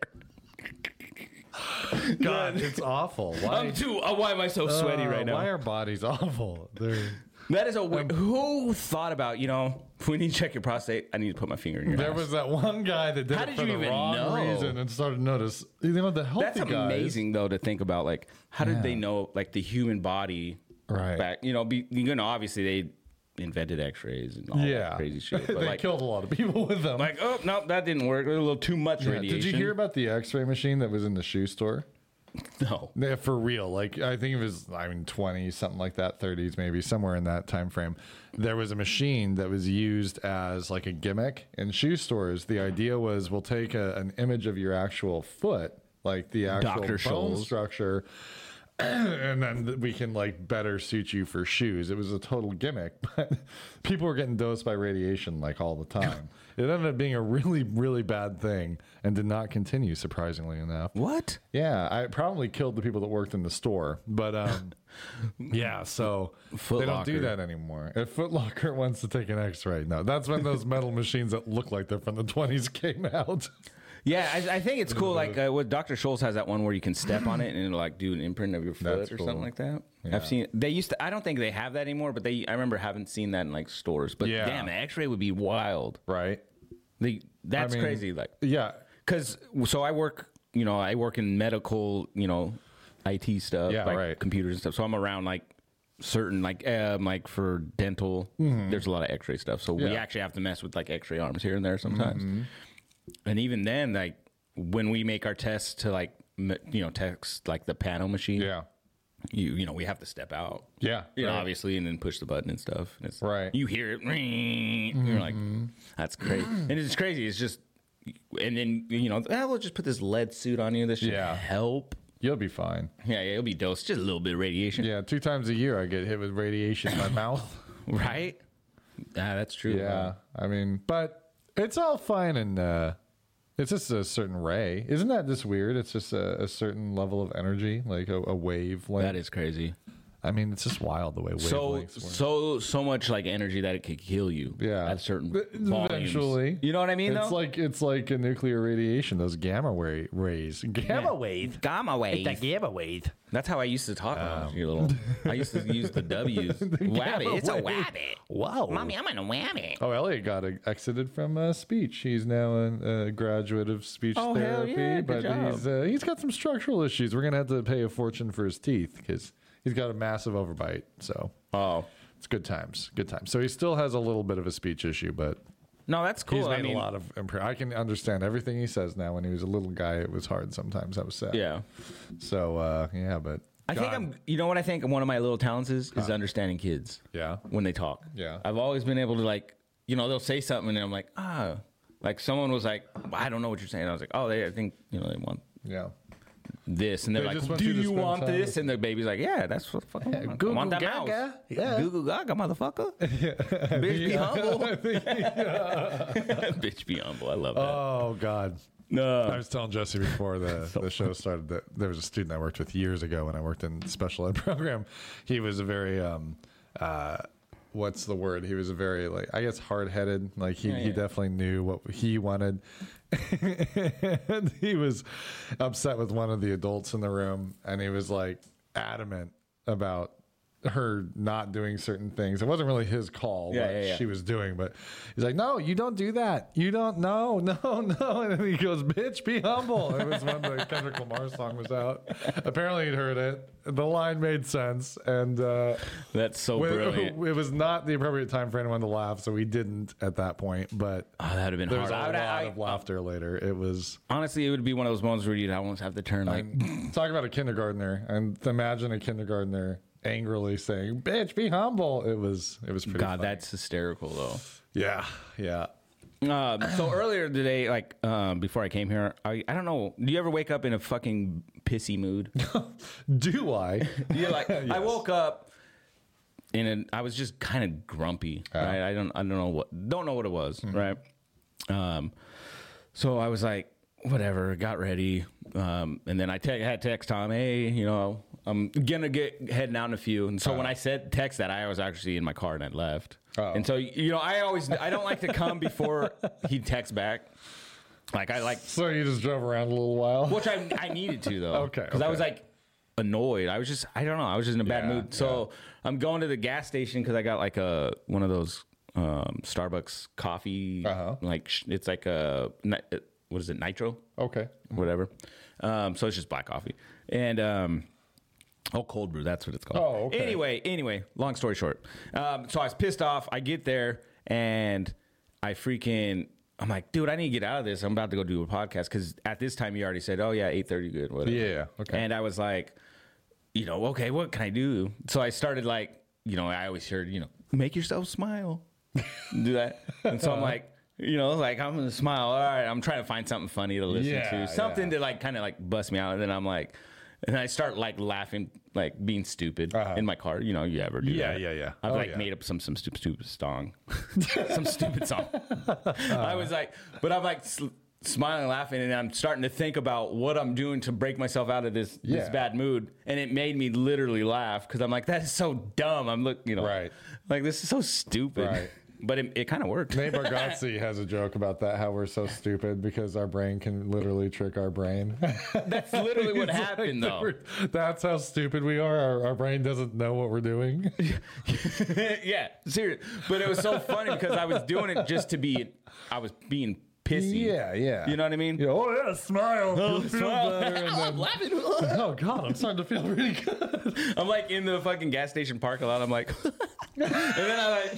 [SPEAKER 1] God, it's awful. Why?
[SPEAKER 2] I'm too. Uh, why am I so sweaty
[SPEAKER 1] uh,
[SPEAKER 2] right now?
[SPEAKER 1] Why are bodies awful? They're.
[SPEAKER 2] That is a weird. Who thought about, you know, when you check your prostate, I need to put my finger in your
[SPEAKER 1] There
[SPEAKER 2] ass.
[SPEAKER 1] was that one guy that did
[SPEAKER 2] How
[SPEAKER 1] it
[SPEAKER 2] did
[SPEAKER 1] for
[SPEAKER 2] you
[SPEAKER 1] the
[SPEAKER 2] even
[SPEAKER 1] wrong
[SPEAKER 2] know?
[SPEAKER 1] reason and started to notice. You know, the healthy
[SPEAKER 2] That's
[SPEAKER 1] guys.
[SPEAKER 2] amazing, though, to think about. Like, how did
[SPEAKER 1] Yeah.
[SPEAKER 2] they know, like, the human body
[SPEAKER 1] Right.
[SPEAKER 2] back? You know, be, you know, obviously they invented X-rays and all
[SPEAKER 1] Yeah.
[SPEAKER 2] that crazy shit. But
[SPEAKER 1] they
[SPEAKER 2] like,
[SPEAKER 1] killed a lot of people with them.
[SPEAKER 2] like, oh no, that didn't work. There's a little too much
[SPEAKER 1] Yeah,
[SPEAKER 2] radiation.
[SPEAKER 1] did you hear about the X-ray machine that was in the shoe store?
[SPEAKER 2] No.
[SPEAKER 1] Yeah, for real. Like, I think it was, I mean, twenty, something like that, thirties maybe, somewhere in that time frame. There was a machine that was used as like a gimmick in shoe stores. The idea was we'll take a, an image of your actual foot, like the actual
[SPEAKER 2] Doctor
[SPEAKER 1] bone
[SPEAKER 2] Scholl's.
[SPEAKER 1] structure, and then we can like better suit you for shoes. It was a total gimmick, but people were getting dosed by radiation like all the time. It ended up being a really, really bad thing and did not continue, surprisingly enough.
[SPEAKER 2] What?
[SPEAKER 1] Yeah, I probably killed the people that worked in the store, but um, yeah, so
[SPEAKER 2] Foot
[SPEAKER 1] they don't do
[SPEAKER 2] Locker.
[SPEAKER 1] that anymore. If Foot Locker wants to take an X-ray, no, that's when those metal machines that look like they're from the twenties came out.
[SPEAKER 2] Yeah, I, I think it's cool. Like uh, what Doctor Scholl's has that one where you can step on it and it'll like do an imprint of your foot
[SPEAKER 1] That's
[SPEAKER 2] or
[SPEAKER 1] cool.
[SPEAKER 2] something like that.
[SPEAKER 1] Yeah.
[SPEAKER 2] I've seen. They used to. I don't think they have that anymore, but they. I remember having seen that in like stores. But
[SPEAKER 1] Yeah.
[SPEAKER 2] damn, an X-ray would be wild.
[SPEAKER 1] Right?
[SPEAKER 2] They, that's
[SPEAKER 1] I mean,
[SPEAKER 2] crazy. Like,
[SPEAKER 1] Yeah,
[SPEAKER 2] because so I work. You know, I work in medical. You know, I T stuff.
[SPEAKER 1] Yeah,
[SPEAKER 2] like
[SPEAKER 1] right.
[SPEAKER 2] computers and stuff. So I'm around like certain like um, like for dental. There's a lot of X-ray stuff. So we
[SPEAKER 1] Mm-hmm. Yeah.
[SPEAKER 2] actually have to mess with like X-ray arms here and there sometimes.
[SPEAKER 1] Mm-hmm.
[SPEAKER 2] And even then, like when we make our tests to like m- you know text like the panel machine,
[SPEAKER 1] yeah,
[SPEAKER 2] you you know we have to step out,
[SPEAKER 1] yeah.
[SPEAKER 2] you know,
[SPEAKER 1] right.
[SPEAKER 2] obviously, and then push the button and stuff. And it's
[SPEAKER 1] Right.
[SPEAKER 2] You hear it, you're like, that's crazy, and it's crazy. It's just, and then you know, ah, we'll just put this lead suit on you. This should
[SPEAKER 1] Yeah.
[SPEAKER 2] help.
[SPEAKER 1] You'll be fine.
[SPEAKER 2] Yeah, yeah, it'll be dosed just a little bit of radiation,
[SPEAKER 1] Yeah, two times a year I get hit with radiation in my mouth.
[SPEAKER 2] right? Ah, that's true.
[SPEAKER 1] Yeah, I mean, but it's all fine and uh, it's just a certain ray. Isn't that just weird? It's just a, a certain level of energy, like a, a wavelength.
[SPEAKER 2] That is crazy.
[SPEAKER 1] I mean, it's just wild the way
[SPEAKER 2] So
[SPEAKER 1] wavelengths work.
[SPEAKER 2] so so much like energy that it could kill you.
[SPEAKER 1] Yeah.
[SPEAKER 2] at certain
[SPEAKER 1] But
[SPEAKER 2] volumes.
[SPEAKER 1] eventually.
[SPEAKER 2] You know what I mean?
[SPEAKER 1] It's
[SPEAKER 2] though?
[SPEAKER 1] like it's like a nuclear radiation. Those gamma ray, rays. Gamma wave.
[SPEAKER 2] gamma wave.
[SPEAKER 1] gamma wave.
[SPEAKER 2] That's how I used to talk when I was little. I used to use the W's. Wabbit. It's a
[SPEAKER 1] wave.
[SPEAKER 2] wabbit.
[SPEAKER 1] Wow.
[SPEAKER 2] Mommy, I'm in a wabbit.
[SPEAKER 1] Oh, Elliot got a, exited from uh, speech. He's now a, a graduate of speech
[SPEAKER 2] Oh, hell
[SPEAKER 1] therapy,
[SPEAKER 2] yeah, good
[SPEAKER 1] but
[SPEAKER 2] job.
[SPEAKER 1] he's uh, he's got some structural issues. We're gonna have to pay a fortune for his teeth because he's got a massive overbite. So
[SPEAKER 2] Oh.
[SPEAKER 1] it's good times, good times. So he still has a little bit of a speech issue, but
[SPEAKER 2] No, that's cool.
[SPEAKER 1] he's made
[SPEAKER 2] I mean,
[SPEAKER 1] a lot of. Impre- I can understand everything he says now. When he was a little guy, it was hard sometimes. That was sad.
[SPEAKER 2] yeah.
[SPEAKER 1] So uh, yeah, but
[SPEAKER 2] I think
[SPEAKER 1] God.
[SPEAKER 2] I'm, you know what I think one of my little talents is? Is understanding kids
[SPEAKER 1] Yeah.
[SPEAKER 2] when they talk.
[SPEAKER 1] Yeah.
[SPEAKER 2] I've always been able to, like, you know, they'll say something and I'm like, ah. Like someone was like, I don't know what you're saying. I was like, oh, they, I think, you know, they want
[SPEAKER 1] Yeah.
[SPEAKER 2] this. And they're
[SPEAKER 1] They
[SPEAKER 2] like,
[SPEAKER 1] just want
[SPEAKER 2] do
[SPEAKER 1] you to
[SPEAKER 2] you
[SPEAKER 1] spend
[SPEAKER 2] want
[SPEAKER 1] time
[SPEAKER 2] this?
[SPEAKER 1] with
[SPEAKER 2] And the baby's like, yeah, that's what the fuck I want. I
[SPEAKER 1] Goo
[SPEAKER 2] want
[SPEAKER 1] goo
[SPEAKER 2] that mouse.
[SPEAKER 1] gaga. Yeah.
[SPEAKER 2] Goo goo gaga, motherfucker. Bitch, be humble. Bitch, be humble. I love that.
[SPEAKER 1] Oh God. I
[SPEAKER 2] No.
[SPEAKER 1] was telling Jesse before the, the show started that there was a student I worked with years ago when I worked in special ed program. He was a very um uh what's the word? He was a very like I guess hard headed. Like he,
[SPEAKER 2] Yeah,
[SPEAKER 1] he
[SPEAKER 2] yeah.
[SPEAKER 1] definitely knew what he wanted. And he was upset with one of the adults in the room and he was like adamant about her not doing certain things. It wasn't really his call
[SPEAKER 2] Yeah,
[SPEAKER 1] what
[SPEAKER 2] yeah, yeah.
[SPEAKER 1] she was doing, but he's like, no, you don't do that. You don't, no, no, no. And then he goes, bitch, be humble. It was when the Kendrick Lamar song was out. Apparently he'd heard it. The line made sense. And uh,
[SPEAKER 2] That's so
[SPEAKER 1] when-
[SPEAKER 2] brilliant.
[SPEAKER 1] it was not the appropriate time for anyone to laugh, so we didn't at that point. But
[SPEAKER 2] Oh, that would have been
[SPEAKER 1] there was
[SPEAKER 2] hard.
[SPEAKER 1] a
[SPEAKER 2] I would-
[SPEAKER 1] lot
[SPEAKER 2] I-
[SPEAKER 1] of laughter later. It was
[SPEAKER 2] Honestly, it would be one of those moments where you'd almost have to turn like,
[SPEAKER 1] talk about a kindergartner, and imagine a kindergartner angrily saying, bitch, be humble. It was it was pretty
[SPEAKER 2] God,
[SPEAKER 1] funny.
[SPEAKER 2] that's hysterical though.
[SPEAKER 1] Yeah, yeah.
[SPEAKER 2] Um, so earlier today, like um, before I came here, I, I don't know. Do you ever wake up in a fucking pissy mood?
[SPEAKER 1] Do I?
[SPEAKER 2] You're like, I
[SPEAKER 1] Yes.
[SPEAKER 2] woke up and I was just kind of grumpy.
[SPEAKER 1] Yeah.
[SPEAKER 2] Right? I don't, I don't know what, don't know what it was. Right. Um, so I was like, whatever, got ready. Um, and then I te- had text Tom, hey, you know, I'm gonna get heading out in a few. And so
[SPEAKER 1] Uh.
[SPEAKER 2] when I said text that, I was actually in my car and I left.
[SPEAKER 1] Oh.
[SPEAKER 2] And so, you know, I always, I don't like to come before he texts back. Like I like,
[SPEAKER 1] So you just drove around a little while?
[SPEAKER 2] which I, I needed to though.
[SPEAKER 1] Okay,
[SPEAKER 2] Because I was
[SPEAKER 1] okay.
[SPEAKER 2] like annoyed. I was just, I don't know. I was just in a bad
[SPEAKER 1] Yeah,
[SPEAKER 2] mood. So I'm going to the gas station because I got like a, one of those um, Starbucks coffee.
[SPEAKER 1] Uh-huh.
[SPEAKER 2] Like sh- it's like a, ni- uh, what is it? Nitro?
[SPEAKER 1] Okay.
[SPEAKER 2] Whatever. Um, so it's just black coffee. And, um, oh, cold brew. That's what it's called.
[SPEAKER 1] Oh, okay.
[SPEAKER 2] Anyway, anyway, long story short. Um, so I was pissed off. I get there and I freaking, I'm like, dude, I need to get out of this. I'm about to go do a podcast. Cause at this time you already said, oh yeah, eight thirty good. Whatever.
[SPEAKER 1] Yeah, okay.
[SPEAKER 2] And I was like, you know, okay, what can I do? So I started like, you know, I always heard, you know, make yourself smile. Do that. And so I'm like, you know, like I'm gonna smile. All right, I'm trying to find something funny to listen
[SPEAKER 1] Yeah,
[SPEAKER 2] to, something
[SPEAKER 1] yeah.
[SPEAKER 2] to like kind of like bust me out. And then I'm like, and I start like laughing, like being stupid
[SPEAKER 1] Uh-huh.
[SPEAKER 2] in my car. You know, you ever do
[SPEAKER 1] Yeah,
[SPEAKER 2] that?
[SPEAKER 1] yeah, yeah.
[SPEAKER 2] I've
[SPEAKER 1] Oh,
[SPEAKER 2] like
[SPEAKER 1] yeah.
[SPEAKER 2] made up some some stupid stupid song, some stupid song. I was like, but I'm like sl- smiling, laughing, and I'm starting to think about what I'm doing to break myself out of this this
[SPEAKER 1] Yeah.
[SPEAKER 2] bad mood, and it made me literally laugh because I'm like, that is so dumb. I'm look, you know,
[SPEAKER 1] Right.
[SPEAKER 2] like this is so stupid.
[SPEAKER 1] Right.
[SPEAKER 2] But it, it kind of worked.
[SPEAKER 1] Nate Bargatze has a joke about that, how we're so stupid because our brain can literally trick our brain.
[SPEAKER 2] That's literally what
[SPEAKER 1] It's
[SPEAKER 2] happened,
[SPEAKER 1] like
[SPEAKER 2] though.
[SPEAKER 1] we're- That's how stupid we are. Our, our brain doesn't know what we're doing.
[SPEAKER 2] Yeah, serious. But it was so funny because I was doing it just to be, I was being pissy.
[SPEAKER 1] Yeah, yeah.
[SPEAKER 2] You know what I mean?
[SPEAKER 1] Yeah, oh yeah, smile.
[SPEAKER 2] Oh,
[SPEAKER 1] You'll feel
[SPEAKER 2] smile.
[SPEAKER 1] better, and
[SPEAKER 2] I'm
[SPEAKER 1] then-
[SPEAKER 2] laughing.
[SPEAKER 1] oh god, I'm starting to feel really good.
[SPEAKER 2] I'm like in the fucking gas station parking lot. I'm like, and then I like,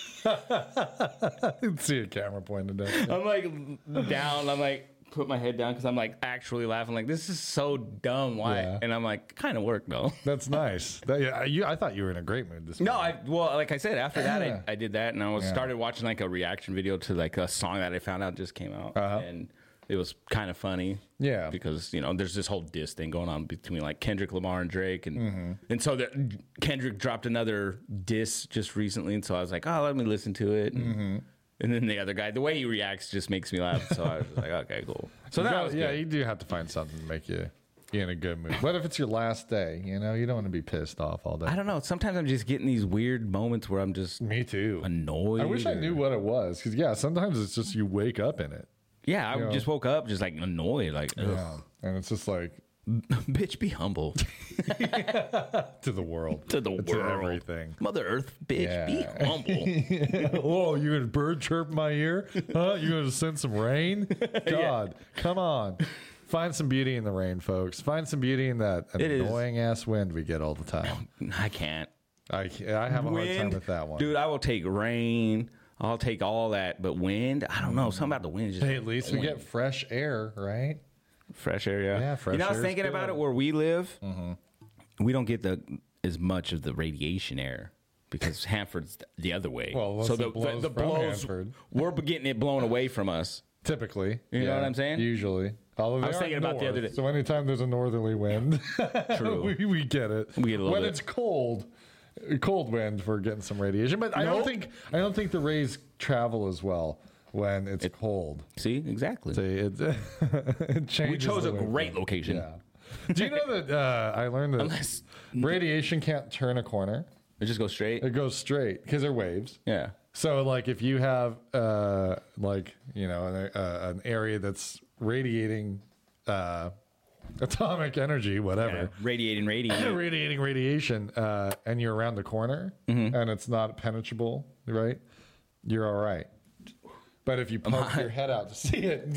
[SPEAKER 1] I can see a camera pointed at.
[SPEAKER 2] I'm like down. I'm like put my head down because I'm like actually laughing. Like this is so dumb. Why?
[SPEAKER 1] Yeah.
[SPEAKER 2] And I'm like, kind of worked though.
[SPEAKER 1] That's nice. That, yeah, you, I thought you were in a great mood this
[SPEAKER 2] No,
[SPEAKER 1] morning.
[SPEAKER 2] I well, like I said, after that,
[SPEAKER 1] Yeah.
[SPEAKER 2] I, I did that, and I was
[SPEAKER 1] Yeah.
[SPEAKER 2] started watching like a reaction video to like a song that I found out just came out,
[SPEAKER 1] Uh-huh.
[SPEAKER 2] and it was kind of funny.
[SPEAKER 1] Yeah.
[SPEAKER 2] because you know there's this whole diss thing going on between like Kendrick Lamar and Drake, and
[SPEAKER 1] Mm-hmm.
[SPEAKER 2] and so that Kendrick dropped another diss just recently, and so I was like, oh, let me listen to it. And,
[SPEAKER 1] Mm-hmm.
[SPEAKER 2] and then the other guy, the way he reacts just makes me laugh. So I was like, okay, cool. So
[SPEAKER 1] You
[SPEAKER 2] that
[SPEAKER 1] gotta-
[SPEAKER 2] was
[SPEAKER 1] yeah,
[SPEAKER 2] good.
[SPEAKER 1] you do have to find something to make you in a good mood. What if it's your last day? You know, you don't want to be pissed off all day.
[SPEAKER 2] I don't know. Sometimes I'm just getting these weird moments where I'm just
[SPEAKER 1] Me too.
[SPEAKER 2] annoyed.
[SPEAKER 1] I wish I
[SPEAKER 2] or-
[SPEAKER 1] knew what it was because yeah, sometimes it's just you wake up in it.
[SPEAKER 2] Yeah, I
[SPEAKER 1] you know.
[SPEAKER 2] just woke up just like annoyed, like, ugh.
[SPEAKER 1] Yeah, and it's just like
[SPEAKER 2] bitch, be humble.
[SPEAKER 1] to the world,
[SPEAKER 2] To the
[SPEAKER 1] to
[SPEAKER 2] world.
[SPEAKER 1] everything.
[SPEAKER 2] Mother Earth, bitch, be
[SPEAKER 1] Yeah.
[SPEAKER 2] humble.
[SPEAKER 1] Oh, you gonna bird chirp in my ear? Huh? You gonna send some rain? God, come on. Find some beauty in the rain, folks. Find some beauty in that
[SPEAKER 2] It is.
[SPEAKER 1] annoying ass wind we get all the time.
[SPEAKER 2] I can't.
[SPEAKER 1] I, I have a hard time with that one.
[SPEAKER 2] Dude, I will take rain. I'll take all that, but wind, I don't know. Something about the wind is just
[SPEAKER 1] Hey, at least we
[SPEAKER 2] annoying.
[SPEAKER 1] get fresh air, right?
[SPEAKER 2] fresh air. Yeah,
[SPEAKER 1] Yeah, fresh
[SPEAKER 2] You know, I was
[SPEAKER 1] air's
[SPEAKER 2] thinking
[SPEAKER 1] good.
[SPEAKER 2] about it where we live. We don't get the as much of the radiation air because Hanford's the other way.
[SPEAKER 1] Well, unless
[SPEAKER 2] so
[SPEAKER 1] it
[SPEAKER 2] the
[SPEAKER 1] blows
[SPEAKER 2] the, the
[SPEAKER 1] from
[SPEAKER 2] blows
[SPEAKER 1] Hanford.
[SPEAKER 2] we're getting it blown away from us.
[SPEAKER 1] Typically.
[SPEAKER 2] You know what I'm saying?
[SPEAKER 1] Usually. Although they
[SPEAKER 2] was
[SPEAKER 1] are
[SPEAKER 2] thinking about the
[SPEAKER 1] north,
[SPEAKER 2] other day-
[SPEAKER 1] So anytime there's a northerly wind,
[SPEAKER 2] True.
[SPEAKER 1] we, we get it.
[SPEAKER 2] We get a little
[SPEAKER 1] when
[SPEAKER 2] bit.
[SPEAKER 1] it's cold, cold wind, we're getting some radiation. But I don't
[SPEAKER 2] Nope.
[SPEAKER 1] think I don't think the rays travel as well when it's cold.
[SPEAKER 2] See, exactly.
[SPEAKER 1] See, it, it changes.
[SPEAKER 2] we chose
[SPEAKER 1] the
[SPEAKER 2] a
[SPEAKER 1] wind.
[SPEAKER 2] great location.
[SPEAKER 1] Yeah. Do you know that uh, I learned that
[SPEAKER 2] Unless-
[SPEAKER 1] radiation can't turn a corner?
[SPEAKER 2] It just goes straight.
[SPEAKER 1] It goes straight because they're waves.
[SPEAKER 2] Yeah.
[SPEAKER 1] So, like, if you have, uh, like, you know, an, uh, an area that's radiating uh, atomic energy, whatever.
[SPEAKER 2] Yeah, radiating, radiating.
[SPEAKER 1] Radiating radiation, uh, and you're around the corner,
[SPEAKER 2] Mm-hmm.
[SPEAKER 1] and it's not penetrable, right? You're all right. But if you poke your head out to see it,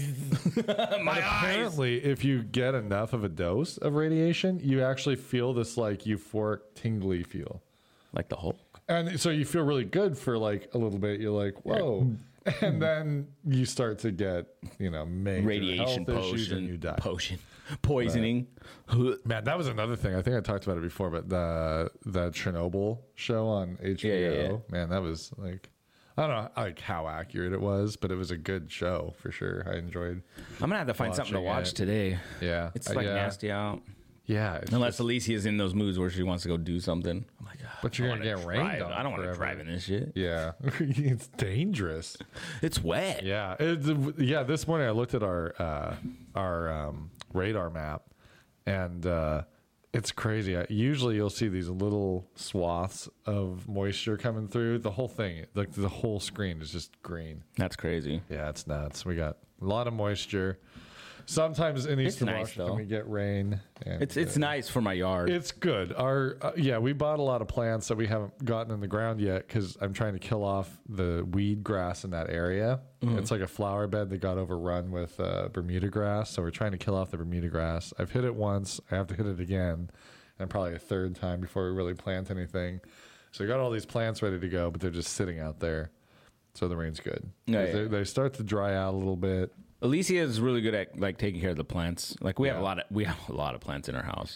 [SPEAKER 2] My eyes.
[SPEAKER 1] apparently, if you get enough of a dose of radiation, you actually feel this like euphoric, tingly feel.
[SPEAKER 2] Like the Hulk.
[SPEAKER 1] And so you feel really good for like a little bit. You're like, whoa. And then you start to get, you know, major
[SPEAKER 2] Radiation
[SPEAKER 1] health issues and you
[SPEAKER 2] potion.
[SPEAKER 1] die.
[SPEAKER 2] Potion. Poisoning.
[SPEAKER 1] Man, that was another thing. I think I talked about it before, but the the Chernobyl show on H B O,
[SPEAKER 2] Yeah, yeah, yeah.
[SPEAKER 1] man, that was like, I don't know like how accurate it was, but it was a good show for sure. I enjoyed.
[SPEAKER 2] I'm going to have to find something to
[SPEAKER 1] Watching
[SPEAKER 2] watch
[SPEAKER 1] it.
[SPEAKER 2] today.
[SPEAKER 1] Yeah,
[SPEAKER 2] It's
[SPEAKER 1] uh,
[SPEAKER 2] like
[SPEAKER 1] yeah.
[SPEAKER 2] nasty out.
[SPEAKER 1] Yeah, it's
[SPEAKER 2] Unless
[SPEAKER 1] just-
[SPEAKER 2] Alicia's in those moods where she wants to go do something. I'm like, "Ah,
[SPEAKER 1] But you're
[SPEAKER 2] I
[SPEAKER 1] gonna
[SPEAKER 2] don't
[SPEAKER 1] get
[SPEAKER 2] wanna
[SPEAKER 1] rained
[SPEAKER 2] drive.
[SPEAKER 1] on
[SPEAKER 2] I don't want to
[SPEAKER 1] forever.
[SPEAKER 2] drive in this shit.
[SPEAKER 1] yeah, it's dangerous.
[SPEAKER 2] It's wet.
[SPEAKER 1] Yeah, it's, yeah. This morning I looked at our uh, our um, radar map, and uh, it's crazy. I, usually you'll see these little swaths of moisture coming through. The whole thing, like the whole screen, is just green.
[SPEAKER 2] That's crazy.
[SPEAKER 1] Yeah, it's nuts. We got a lot of moisture. Sometimes in Eastern
[SPEAKER 2] nice,
[SPEAKER 1] Washington
[SPEAKER 2] though.
[SPEAKER 1] we get rain. And,
[SPEAKER 2] It's it's
[SPEAKER 1] uh,
[SPEAKER 2] nice for my yard.
[SPEAKER 1] It's good. Our uh, yeah, we bought a lot of plants that we haven't gotten in the ground yet because I'm trying to kill off the weed grass in that area.
[SPEAKER 2] Mm-hmm.
[SPEAKER 1] It's like a flower bed that got overrun with uh, Bermuda grass, so we're trying to kill off the Bermuda grass. I've hit it once. I have to hit it again, and probably a third time before we really plant anything. So we got all these plants ready to go, but they're just sitting out there. So the rain's good.
[SPEAKER 2] Yeah,
[SPEAKER 1] 'Cause
[SPEAKER 2] yeah.
[SPEAKER 1] They, they start to dry out a little bit.
[SPEAKER 2] Alicia is really good at like taking care of the plants. Like we have
[SPEAKER 1] Yeah.
[SPEAKER 2] a lot of we have a lot of plants in our house,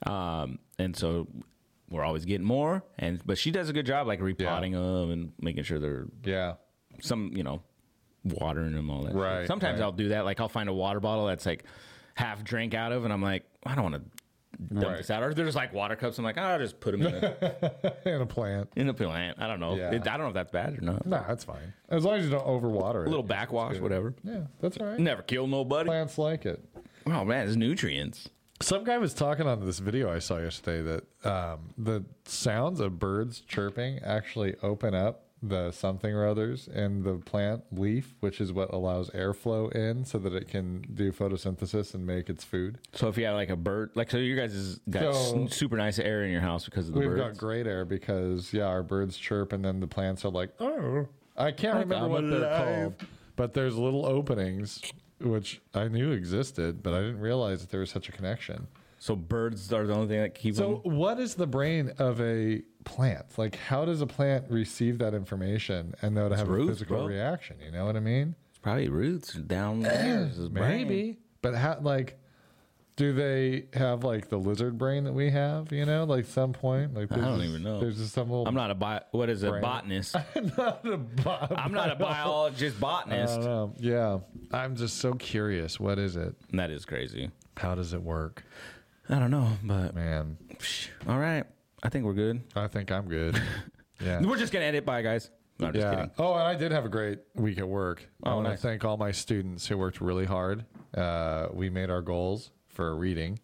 [SPEAKER 2] um, and so we're always getting more. And but she does a good job like repotting them and making sure they're
[SPEAKER 1] Yeah.
[SPEAKER 2] some you know watering them all that. shit.
[SPEAKER 1] Right,
[SPEAKER 2] Sometimes
[SPEAKER 1] right.
[SPEAKER 2] I'll do that. Like I'll find a water bottle that's like half drank out of, and I'm like, I don't want to dump
[SPEAKER 1] Right.
[SPEAKER 2] this out. Or there's like water cups. I'm like, oh, I'll just put them in a,
[SPEAKER 1] And a plant.
[SPEAKER 2] in a plant. I don't know.
[SPEAKER 1] Yeah.
[SPEAKER 2] It, I don't know if that's bad or not.
[SPEAKER 1] Nah, that's fine. As long as you don't overwater it.
[SPEAKER 2] A little backwash, whatever.
[SPEAKER 1] Yeah, that's all right.
[SPEAKER 2] Never kill nobody.
[SPEAKER 1] Plants like it.
[SPEAKER 2] Oh man, it's nutrients.
[SPEAKER 1] Some guy was talking on this video I saw yesterday that um, the sounds of birds chirping actually open up the something or others in the plant leaf, which is what allows airflow in so that it can do photosynthesis and make its food.
[SPEAKER 2] So if you had like a bird, like so, you guys has got
[SPEAKER 1] So-
[SPEAKER 2] s- super nice air in your house because of the
[SPEAKER 1] We've
[SPEAKER 2] birds.
[SPEAKER 1] got great air because, yeah, our birds chirp and then the plants are like, oh, I can't remember
[SPEAKER 2] I'm
[SPEAKER 1] what they're
[SPEAKER 2] alive.
[SPEAKER 1] called, but there's little openings, which I knew existed, but I didn't realize that there was such a connection.
[SPEAKER 2] So birds are the only thing that keep
[SPEAKER 1] So,
[SPEAKER 2] them.
[SPEAKER 1] what is the brain of a plant? Like, how does a plant receive that information and know to have
[SPEAKER 2] roots,
[SPEAKER 1] a physical
[SPEAKER 2] bro.
[SPEAKER 1] reaction? You know what I mean?
[SPEAKER 2] It's probably roots down there. It's his brain.
[SPEAKER 1] Maybe, but how? Like, do they have like the lizard brain that we have? You know, like some point. Like,
[SPEAKER 2] I
[SPEAKER 1] there's
[SPEAKER 2] don't
[SPEAKER 1] just-
[SPEAKER 2] even know.
[SPEAKER 1] There's just some little.
[SPEAKER 2] I'm not a bi- what is a
[SPEAKER 1] Brain.
[SPEAKER 2] botanist?
[SPEAKER 1] not a bo-
[SPEAKER 2] I'm not a biologist
[SPEAKER 1] I
[SPEAKER 2] botanist.
[SPEAKER 1] don't know. Yeah, I'm just so curious. What is it?
[SPEAKER 2] That is crazy.
[SPEAKER 1] How does it work?
[SPEAKER 2] I don't know, but
[SPEAKER 1] Man,
[SPEAKER 2] psh, all right. I think we're good.
[SPEAKER 1] I think I'm good. Yeah.
[SPEAKER 2] We're just gonna edit. Bye, guys. No, I'm just
[SPEAKER 1] Yeah.
[SPEAKER 2] kidding.
[SPEAKER 1] Oh, and I did have a great week at work. I
[SPEAKER 2] Oh,
[SPEAKER 1] want to
[SPEAKER 2] nice.
[SPEAKER 1] thank all my students who worked really hard. Uh, we made our goals for reading.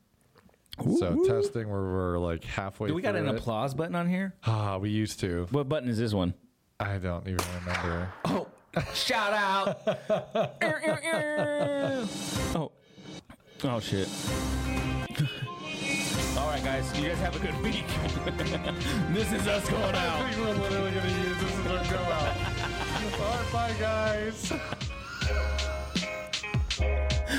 [SPEAKER 1] So testing, we're, we're like halfway.
[SPEAKER 2] Do we got
[SPEAKER 1] through
[SPEAKER 2] an
[SPEAKER 1] it.
[SPEAKER 2] applause button on here?
[SPEAKER 1] Ah, we used to.
[SPEAKER 2] What button is this one?
[SPEAKER 1] I don't even remember.
[SPEAKER 2] Oh, shout out. oh, oh shit. All right, guys. You guys have a good week. This is us going
[SPEAKER 1] I
[SPEAKER 2] out.
[SPEAKER 1] think we're literally going to use this as our go out. All right, bye, guys.